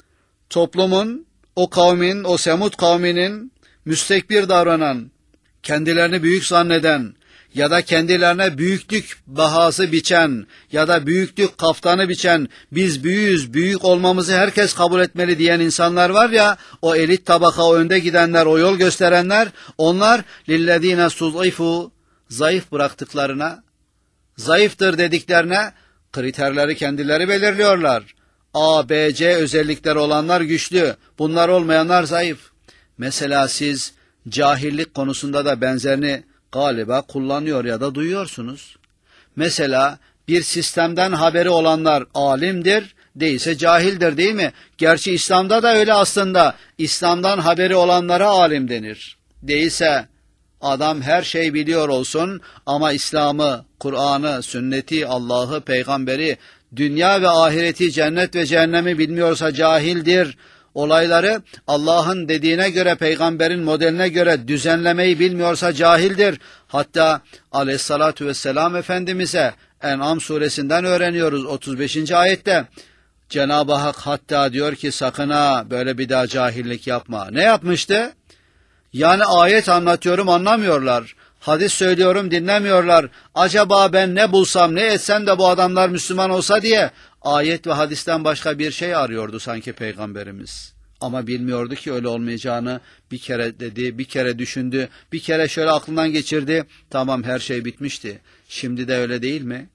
Toplumun, o kavmin, o Semud kavminin müstekbir davranan, kendilerini büyük zanneden ya da kendilerine büyüklük bahası biçen ya da büyüklük kaftanı biçen, biz büyüğüz, büyük olmamızı herkes kabul etmeli diyen insanlar var ya, o elit tabaka, o önde gidenler, o yol gösterenler, onlar lillezine stuz'ifu, zayıf bıraktıklarına, zayıftır dediklerine kriterleri kendileri belirliyorlar. A, B, C özellikleri olanlar güçlü, bunlar olmayanlar zayıf. Mesela siz cahillik konusunda da benzerini galiba kullanıyor ya da duyuyorsunuz. Mesela bir sistemden haberi olanlar alimdir, değilse cahildir değil mi? Gerçi İslam'da da öyle aslında. İslam'dan haberi olanlara alim denir. Değilse adam her şey biliyor olsun ama İslam'ı, Kur'an'ı, sünneti, Allah'ı, peygamberi, dünya ve ahireti, cennet ve cehennemi bilmiyorsa cahildir. Olayları Allah'ın dediğine göre, peygamberin modeline göre düzenlemeyi bilmiyorsa cahildir. Hatta aleyhissalatu vesselam Efendimiz'e En'am suresinden öğreniyoruz otuz beşinci ayette. Cenab-ı Hak hatta diyor ki sakın ha böyle bir daha cahillik yapma. Ne yapmıştı? Yani ayet anlatıyorum anlamıyorlar. Hadis söylüyorum dinlemiyorlar. Acaba ben ne bulsam ne etsem de bu adamlar Müslüman olsa diye ayet ve hadisten başka bir şey arıyordu sanki Peygamberimiz. Ama bilmiyordu ki öyle olmayacağını. Bir kere dedi, bir kere düşündü, bir kere şöyle aklından geçirdi. Tamam, her şey bitmişti. Şimdi de öyle değil mi?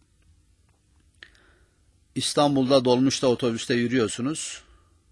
İstanbul'da dolmuşta, otobüste yürüyorsunuz.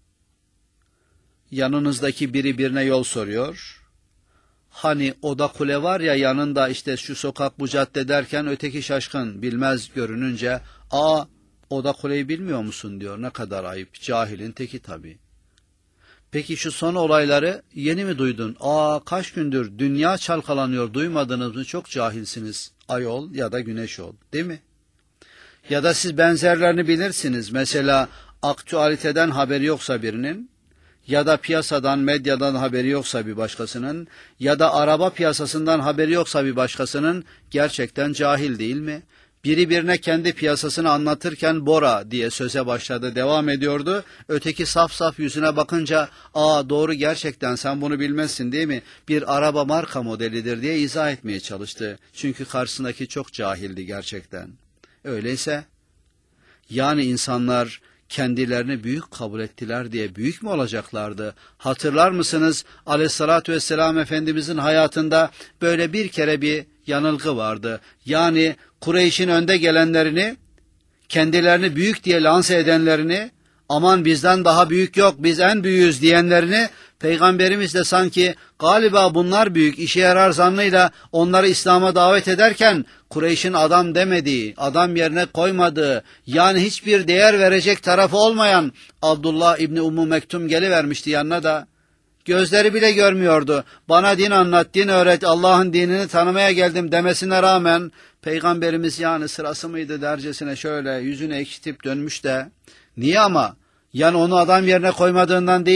Yanınızdaki biri birine yol soruyor. Hani Oda Kule var ya yanında, işte şu sokak bu cadde derken öteki şaşkın, bilmez görününce, aa Oda Kule'yi bilmiyor musun diyor. Ne kadar ayıp, cahilin teki tabii. Peki şu son olayları yeni mi duydun? Aa kaç gündür dünya çalkalanıyor, duymadınız mı? Çok cahilsiniz. Ay ol ya da güneş ol, değil mi? Ya da siz benzerlerini bilirsiniz. Mesela aktüaliteden haberi yoksa birinin, ya da piyasadan, medyadan haberi yoksa bir başkasının, ya da araba piyasasından haberi yoksa bir başkasının, gerçekten cahil değil mi? Biri birine kendi piyasasını anlatırken Bora diye söze başladı, devam ediyordu. Öteki saf saf yüzüne bakınca, aa doğru, gerçekten sen bunu bilmezsin değil mi? Bir araba marka modelidir diye izah etmeye çalıştı. Çünkü karşısındaki çok cahildi gerçekten. Öyleyse, yani insanlar kendilerini büyük kabul ettiler diye büyük mü olacaklardı? Hatırlar mısınız? Aleyhissalatü vesselam Efendimizin hayatında böyle bir kere bir yanılgı vardı. Yani Kureyş'in önde gelenlerini, kendilerini büyük diye lanse edenlerini, aman bizden daha büyük yok, biz en büyüğüz diyenlerini, Peygamberimiz de sanki galiba bunlar büyük, işe yarar zannıyla onları İslam'a davet ederken Kureyş'in adam demediği, adam yerine koymadığı, yani hiçbir değer verecek tarafı olmayan Abdullah İbni Ummu Mektum gelivermişti yanına da. Gözleri bile görmüyordu. Bana din anlat, din öğret, Allah'ın dinini tanımaya geldim demesine rağmen Peygamberimiz yani sırası mıydı dercesine şöyle yüzünü ekşitip dönmüş de. Niye ama? Yani onu adam yerine koymadığından değil,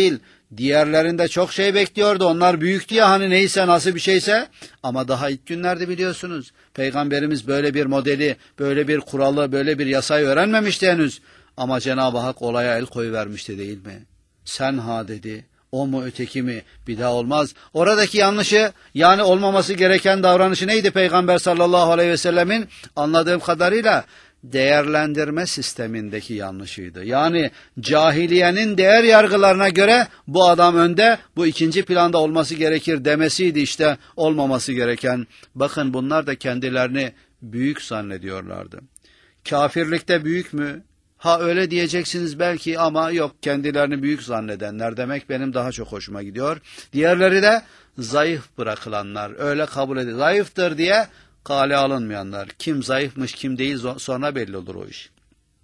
Diğerlerinde çok şey bekliyordu. Onlar büyüktü ya, hani neyse nasıl bir şeyse. Ama daha ilk günlerde biliyorsunuz. Peygamberimiz böyle bir modeli, böyle bir kuralı, böyle bir yasayı öğrenmemişti henüz. Ama Cenab-ı Hak olaya el koyuvermişti değil mi? Sen ha dedi. O mu öteki mi? Bir daha olmaz. Oradaki yanlışı, yani olmaması gereken davranışı neydi Peygamber sallallahu aleyhi ve sellemin? Anladığım kadarıyla değerlendirme sistemindeki yanlışıydı. Yani cahiliyenin değer yargılarına göre bu adam önde, bu ikinci planda olması gerekir demesiydi işte olmaması gereken. Bakın bunlar da kendilerini büyük zannediyorlardı. Kafirlikte büyük mü? Ha öyle diyeceksiniz belki ama yok, kendilerini büyük zannedenler demek benim daha çok hoşuma gidiyor. Diğerleri de zayıf bırakılanlar, öyle kabul edilir. Zayıftır diye kale alınmayanlar. Kim zayıfmış kim değil sonra belli olur o iş.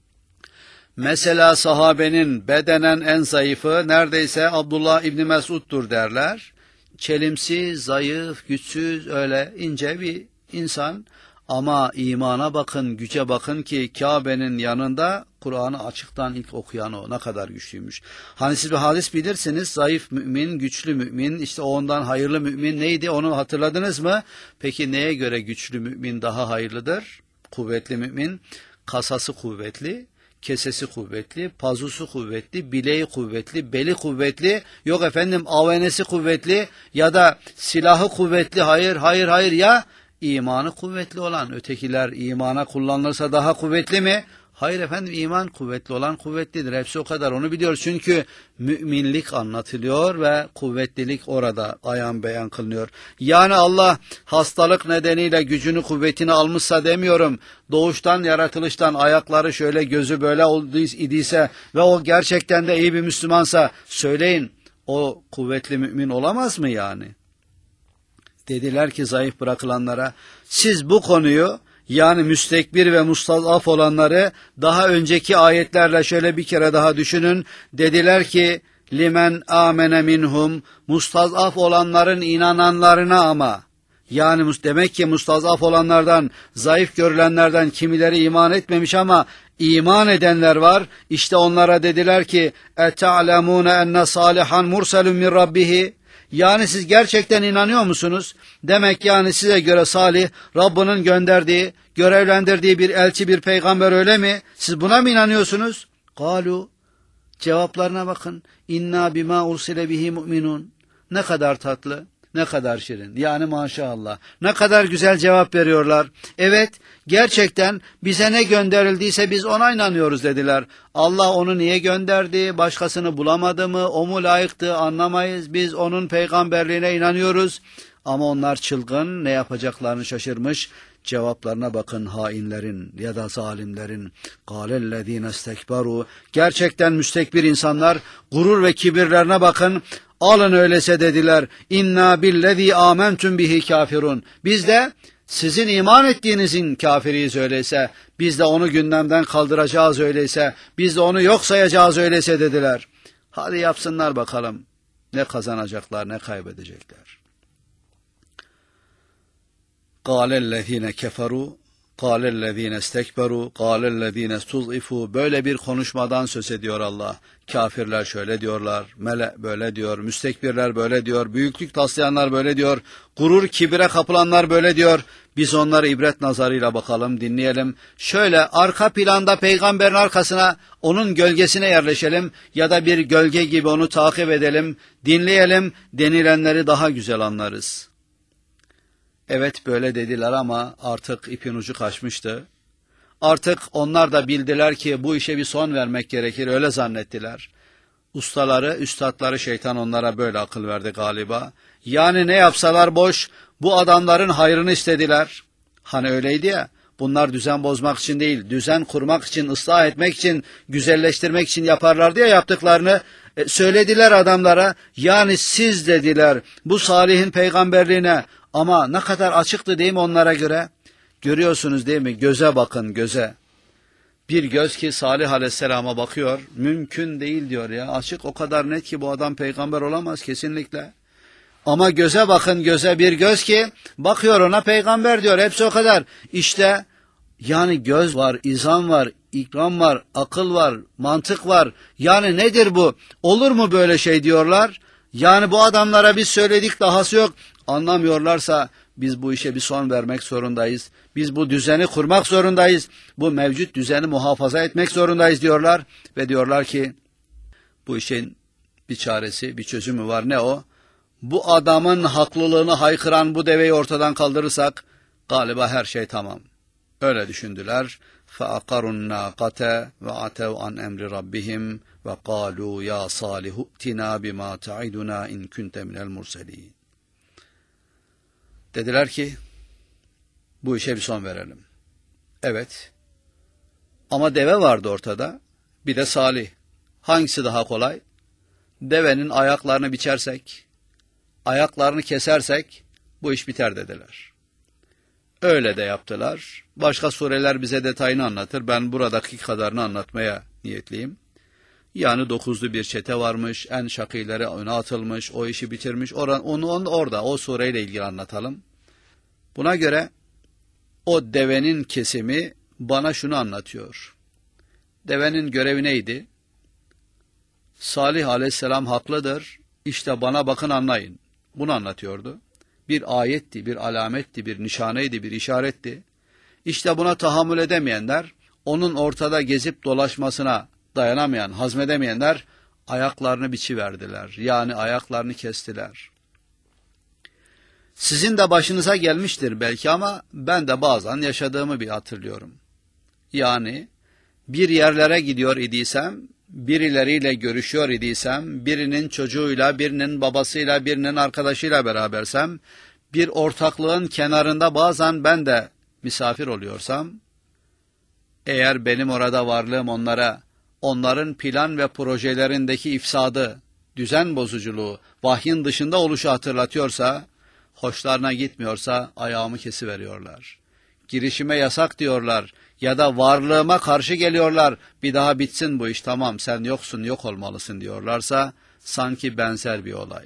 Mesela sahabenin bedenen en zayıfı neredeyse Abdullah İbni Mesud'dur derler. Çelimsi, zayıf, güçsüz, öyle ince bir insan. Ama imana bakın, güce bakın ki Kabe'nin yanında Kur'an'ı açıktan ilk okuyan o. Ne kadar güçlüymüş. Hani siz bir hadis bilirsiniz. Zayıf mümin, güçlü mümin, işte ondan hayırlı mümin neydi onu hatırladınız mı? Peki neye göre güçlü mümin daha hayırlıdır? Kuvvetli mümin, kasası kuvvetli, kesesi kuvvetli, pazusu kuvvetli, bileği kuvvetli, beli kuvvetli, yok efendim avenesi kuvvetli ya da silahı kuvvetli, hayır hayır hayır ya imanı kuvvetli olan. Ötekiler imana kullanılırsa daha kuvvetli mi? Hayır efendim, iman kuvvetli olan kuvvetlidir. Hepsi o kadar, onu biliyoruz. Çünkü müminlik anlatılıyor ve kuvvetlilik orada ayan beyan kılınıyor. Yani Allah hastalık nedeniyle gücünü kuvvetini almışsa demiyorum. Doğuştan yaratılıştan ayakları şöyle gözü böyle idiyse ve o gerçekten de iyi bir Müslümansa söyleyin, o kuvvetli mümin olamaz mı yani? Dediler ki zayıf bırakılanlara, siz bu konuyu yani müstekbir ve mustazaf olanları daha önceki ayetlerle şöyle bir kere daha düşünün. Dediler ki limen amene minhum, mustazaf olanların inananlarına ama. Yani demek ki mustazaf olanlardan, zayıf görülenlerden kimileri iman etmemiş ama iman edenler var. İşte onlara dediler ki eta'lemune enne salihan murselun min rabbihi. Yani siz gerçekten inanıyor musunuz? Demek yani size göre Salih, Rabbinin gönderdiği, görevlendirdiği bir elçi, bir peygamber, öyle mi? Siz buna mı inanıyorsunuz? Galu, cevaplarına bakın. İnna bima ursile bihi mu'minun. Ne kadar tatlı, ne kadar şirin. Yani maşallah. Ne kadar güzel cevap veriyorlar. Evet, gerçekten bize ne gönderildiyse biz ona inanıyoruz dediler. Allah onu niye gönderdi, başkasını bulamadı mı, o mu layıktı anlamayız. Biz onun peygamberliğine inanıyoruz. Ama onlar çılgın, ne yapacaklarını şaşırmış. Cevaplarına bakın hainlerin ya da zalimlerin. Kâlellezîne istekberû. Gerçekten müstekbir insanlar, gurur ve kibirlerine bakın. Alın öyleyse dediler. İnna billezî âmentüm bihi kafirun. Biz de sizin iman ettiğinizin kafiriyiz öyleyse. Biz de onu gündemden kaldıracağız öyleyse. Biz de onu yok sayacağız öyleyse dediler. Hadi yapsınlar bakalım. Ne kazanacaklar, ne kaybedecekler. Kâlellezîne keferû, kâlellezîne istekberû, kâlellezîne istuz'ifû. Böyle bir konuşmadan söz ediyor Allah. Kafirler şöyle diyorlar, mele böyle diyor, müstekbirler böyle diyor, büyüklük taslayanlar böyle diyor, gurur kibire kapılanlar böyle diyor. Biz onları ibret nazarıyla bakalım, dinleyelim. Şöyle arka planda peygamberin arkasına, onun gölgesine yerleşelim ya da bir gölge gibi onu takip edelim, dinleyelim, denilenleri daha güzel anlarız. Evet böyle dediler ama artık ipin ucu kaçmıştı. Artık onlar da bildiler ki bu işe bir son vermek gerekir, öyle zannettiler. Ustaları, üstadları şeytan onlara böyle akıl verdi galiba. Yani ne yapsalar boş, bu adamların hayrını istediler. Hani öyleydi ya, bunlar düzen bozmak için değil, düzen kurmak için, ıslah etmek için, güzelleştirmek için yaparlardı ya yaptıklarını. E, söylediler adamlara, yani siz dediler bu Salih'in peygamberliğine, ama ne kadar açıktı değil mi onlara göre? Görüyorsunuz değil mi? Göze bakın, göze. Bir göz ki Salih Aleyhisselam'a bakıyor, mümkün değil diyor ya. Açık o kadar net ki bu adam peygamber olamaz kesinlikle. Ama göze bakın, göze, bir göz ki bakıyor ona peygamber diyor. Hepsi o kadar. İşte yani göz var, izan var, ikram var, akıl var, mantık var. Yani nedir bu? Olur mu böyle şey diyorlar. Yani bu adamlara biz söyledik, dahası yok. Anlamıyorlarsa biz bu işe bir son vermek zorundayız. Biz bu düzeni kurmak zorundayız. Bu mevcut düzeni muhafaza etmek zorundayız diyorlar. Ve diyorlar ki bu işin bir çaresi, bir çözümü var. Ne o? Bu adamın haklılığını haykıran bu deveyi ortadan kaldırırsak galiba her şey tamam. Öyle düşündüler. فَاَقَرُوا النَّاقَةَ وَعَتَوْا عَنْ اَمْرِ رَبِّهِمْ وَقَالُوا يَا صَالِحُ ائْتِنَا بِمَا تَعِدُنَا اِنْ كُنْتَ مِنَ الْمُرْسَلِينَ. Dediler ki bu işe bir son verelim. Evet. Ama deve vardı ortada. Bir de Salih. Hangisi daha kolay? Devenin ayaklarını biçersek, ayaklarını kesersek bu iş biter dediler. Öyle de yaptılar. Başka sureler bize detayını anlatır. Ben buradaki kadarını anlatmaya niyetliyim. Yani dokuzlu bir çete varmış, en şakîleri öne atılmış, o işi bitirmiş. Oran, onu, onu orada, o sureyle ilgili anlatalım. Buna göre o devenin kesimi bana şunu anlatıyor. Devenin görevi neydi? Salih aleyhisselam haklıdır. İşte bana bakın anlayın. Bunu anlatıyordu. Bir ayetti, bir alametti, bir nişaneydi, bir işaretti. İşte buna tahammül edemeyenler, onun ortada gezip dolaşmasına dayanamayan, hazmedemeyenler ayaklarını biçiverdiler. Yani ayaklarını kestiler. Sizin de başınıza gelmiştir belki ama ben de bazen yaşadığımı bir hatırlıyorum. Yani bir yerlere gidiyor idiysem, birileriyle görüşüyor idiysem, birinin çocuğuyla, birinin babasıyla, birinin arkadaşıyla berabersem, bir ortaklığın kenarında bazen ben de misafir oluyorsam, eğer benim orada varlığım onlara, onların plan ve projelerindeki ifsadı, düzen bozuculuğu, vahyin dışında oluşu hatırlatıyorsa, hoşlarına gitmiyorsa ayağımı kesiveriyorlar. Girişime yasak diyorlar ya da varlığıma karşı geliyorlar. Bir daha bitsin bu iş, tamam sen yoksun, yok olmalısın diyorlarsa sanki benzer bir olay.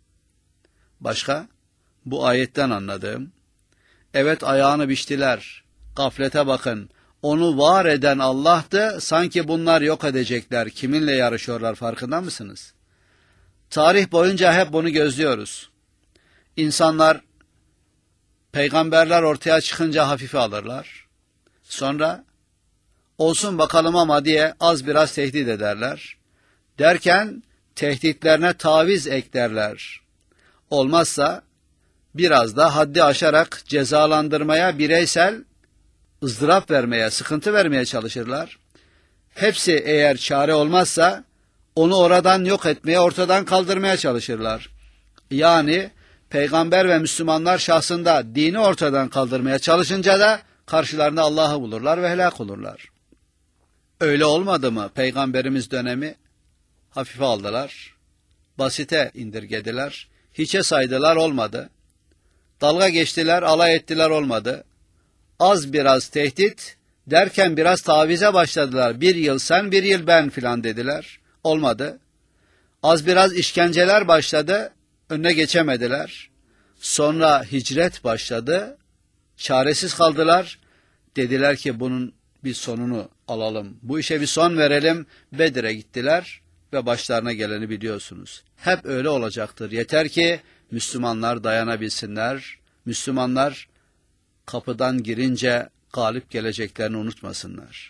Başka? Bu ayetten anladığım, evet ayağını biçtiler, gaflete bakın, onu var eden Allah'tı, sanki bunlar yok edecekler. Kiminle yarışıyorlar farkında mısınız? Tarih boyunca hep bunu gözlüyoruz. İnsanlar, peygamberler ortaya çıkınca hafife alırlar. Sonra olsun bakalım ama diye az biraz tehdit ederler. Derken tehditlerine taviz eklerler. Olmazsa biraz da haddi aşarak cezalandırmaya, bireysel ızdırap vermeye, sıkıntı vermeye çalışırlar. Hepsi eğer çare olmazsa onu oradan yok etmeye, ortadan kaldırmaya çalışırlar. Yani peygamber ve Müslümanlar şahsında dini ortadan kaldırmaya çalışınca da karşılarında Allah'ı bulurlar ve helak olurlar. Öyle olmadı mı? Peygamberimiz dönemi hafife aldılar, basite indirgediler, hiçe saydılar, olmadı. Dalga geçtiler, alay ettiler, olmadı. Az biraz tehdit derken biraz tavize başladılar. Bir yıl sen, bir yıl ben filan dediler. Olmadı. Az biraz işkenceler başladı, önüne geçemediler. Sonra hicret başladı, çaresiz kaldılar. Dediler ki bunun bir sonunu alalım, bu işe bir son verelim. Bedir'e gittiler ve başlarına geleni biliyorsunuz. Hep öyle olacaktır. Yeter ki Müslümanlar dayanabilsinler. Müslümanlar kapıdan girince galip geleceklerini unutmasınlar.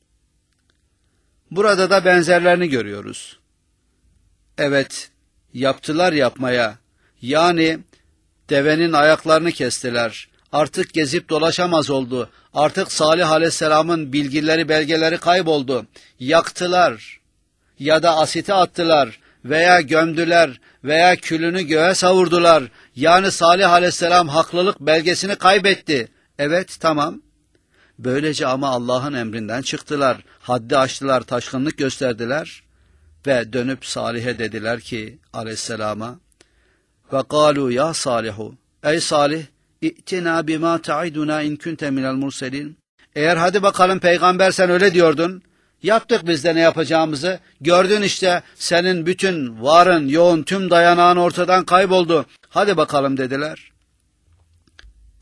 Burada da benzerlerini görüyoruz. Evet, yaptılar yapmaya. Yani devenin ayaklarını kestiler. Artık gezip dolaşamaz oldu. Artık Salih Aleyhisselam'ın bilgileri, belgeleri kayboldu. Yaktılar ya da asite attılar veya gömdüler veya külünü göğe savurdular. Yani Salih Aleyhisselam haklılık belgesini kaybetti. Evet, tamam. Böylece ama Allah'ın emrinden çıktılar. Haddi aştılar, taşkınlık gösterdiler. Ve dönüp Salih'e dediler ki Aleyhisselam'a, ve kâlu ya Salihu, ey Salih, İ'tina bima ta'iduna in kunte minel murselin. Eğer hadi bakalım peygamber sen öyle diyordun. Yaptık biz de ne yapacağımızı. Gördün işte senin bütün varın, yoğun, tüm dayanağın ortadan kayboldu. Hadi bakalım dediler.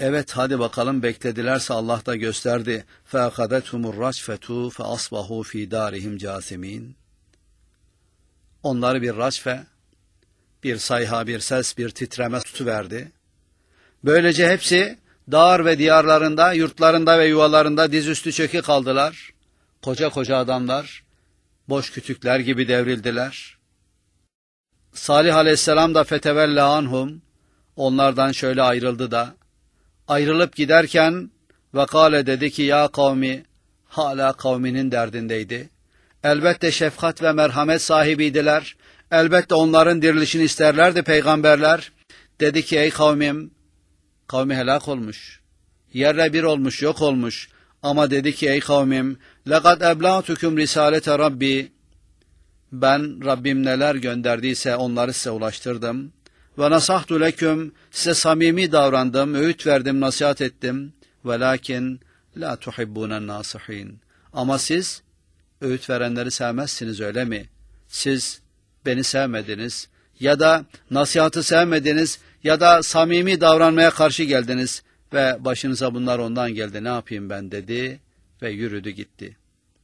Evet hadi bakalım bekledilerse Allah da gösterdi. فَاَخَذَتْهُمُ الرَّجْفَةُ فَأَصْبَحُوا ف۪ي دَارِهِمْ جَاثِم۪ينَ. Onları bir racfe, bir sayha, bir ses, bir titreme tutuverdi. Böylece hepsi dağ ve diyarlarında, yurtlarında ve yuvalarında dizüstü çökü kaldılar. Koca koca adamlar, boş kütükler gibi devrildiler. Salih aleyhisselam da fetevella anhum, onlardan şöyle ayrıldı da, ayrılıp giderken ve kâle dedi ki ya kavmi, hala kavminin derdindeydi. Elbette şefkat ve merhamet sahibiydiler. Elbette onların dirilişini isterlerdi peygamberler. Dedi ki ey kavmim, kavmi helak olmuş, yerle bir olmuş, yok olmuş. Ama dedi ki ey kavmim, لَقَدْ اَبْلَغْتُكُمْ رِسَالَةَ Rabbi. Ben Rabbim neler gönderdiyse onları size ulaştırdım. Ve nasahtu leküm, size samimi davrandım, öğüt verdim, nasihat ettim. Velakin la tuhibbunen nasihin. Ama siz öğüt verenleri sevmezsiniz, öyle mi? Siz beni sevmediniz ya da nasihatı sevmediniz ya da samimi davranmaya karşı geldiniz ve başınıza bunlar ondan geldi, ne yapayım ben dedi ve yürüdü gitti.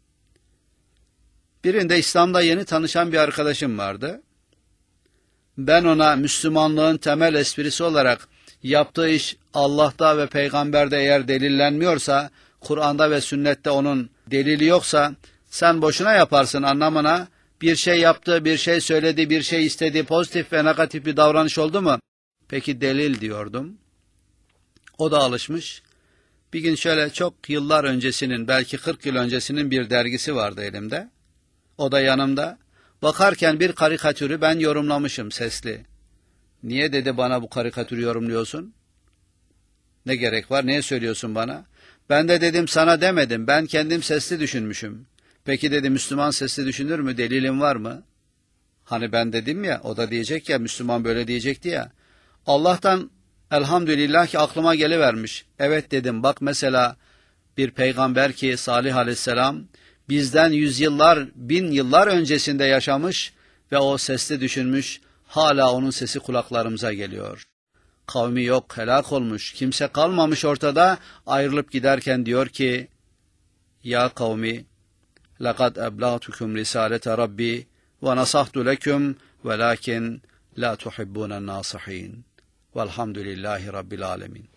Birinde İslam'da yeni tanışan bir arkadaşım vardı. Ben ona Müslümanlığın temel esprisi olarak yaptığı iş Allah'ta ve peygamberde eğer delillenmiyorsa, Kur'an'da ve sünnette onun delili yoksa sen boşuna yaparsın anlamına, bir şey yaptı, bir şey söyledi, bir şey istedi, pozitif ve negatif bir davranış oldu mu? Peki delil diyordum. O da alışmış. Bir gün şöyle çok yıllar öncesinin, belki kırk yıl öncesinin bir dergisi vardı elimde. O da yanımda. Bakarken bir karikatürü ben yorumlamışım sesli. Niye dedi bana bu karikatürü yorumluyorsun? Ne gerek var? Neye söylüyorsun bana? Ben de dedim sana demedim. Ben kendim sesli düşünmüşüm. Peki dedi Müslüman sesli düşünür mü? Delilin var mı? Hani ben dedim ya, o da diyecek ya, Müslüman böyle diyecekti ya. Allah'tan elhamdülillah ki aklıma gelivermiş. Evet dedim, bak mesela bir peygamber ki Salih aleyhisselam bizden yüzyıllar, bin yıllar öncesinde yaşamış ve o sesli düşünmüş, hala onun sesi kulaklarımıza geliyor. Kavmi yok, helak olmuş, kimse kalmamış ortada, ayrılıp giderken diyor ki, ya kavmi, لَقَدْ اَبْلَغْتُكُمْ رِسَالَةَ رَبِّي وَنَصَحْتُ لَكُمْ وَلَكِنْ لَا تُحِبُّونَ النَّاصِحِينَ وَالْحَمْدُ لِلّٰهِ رَبِّ الْعَالَمِينَ.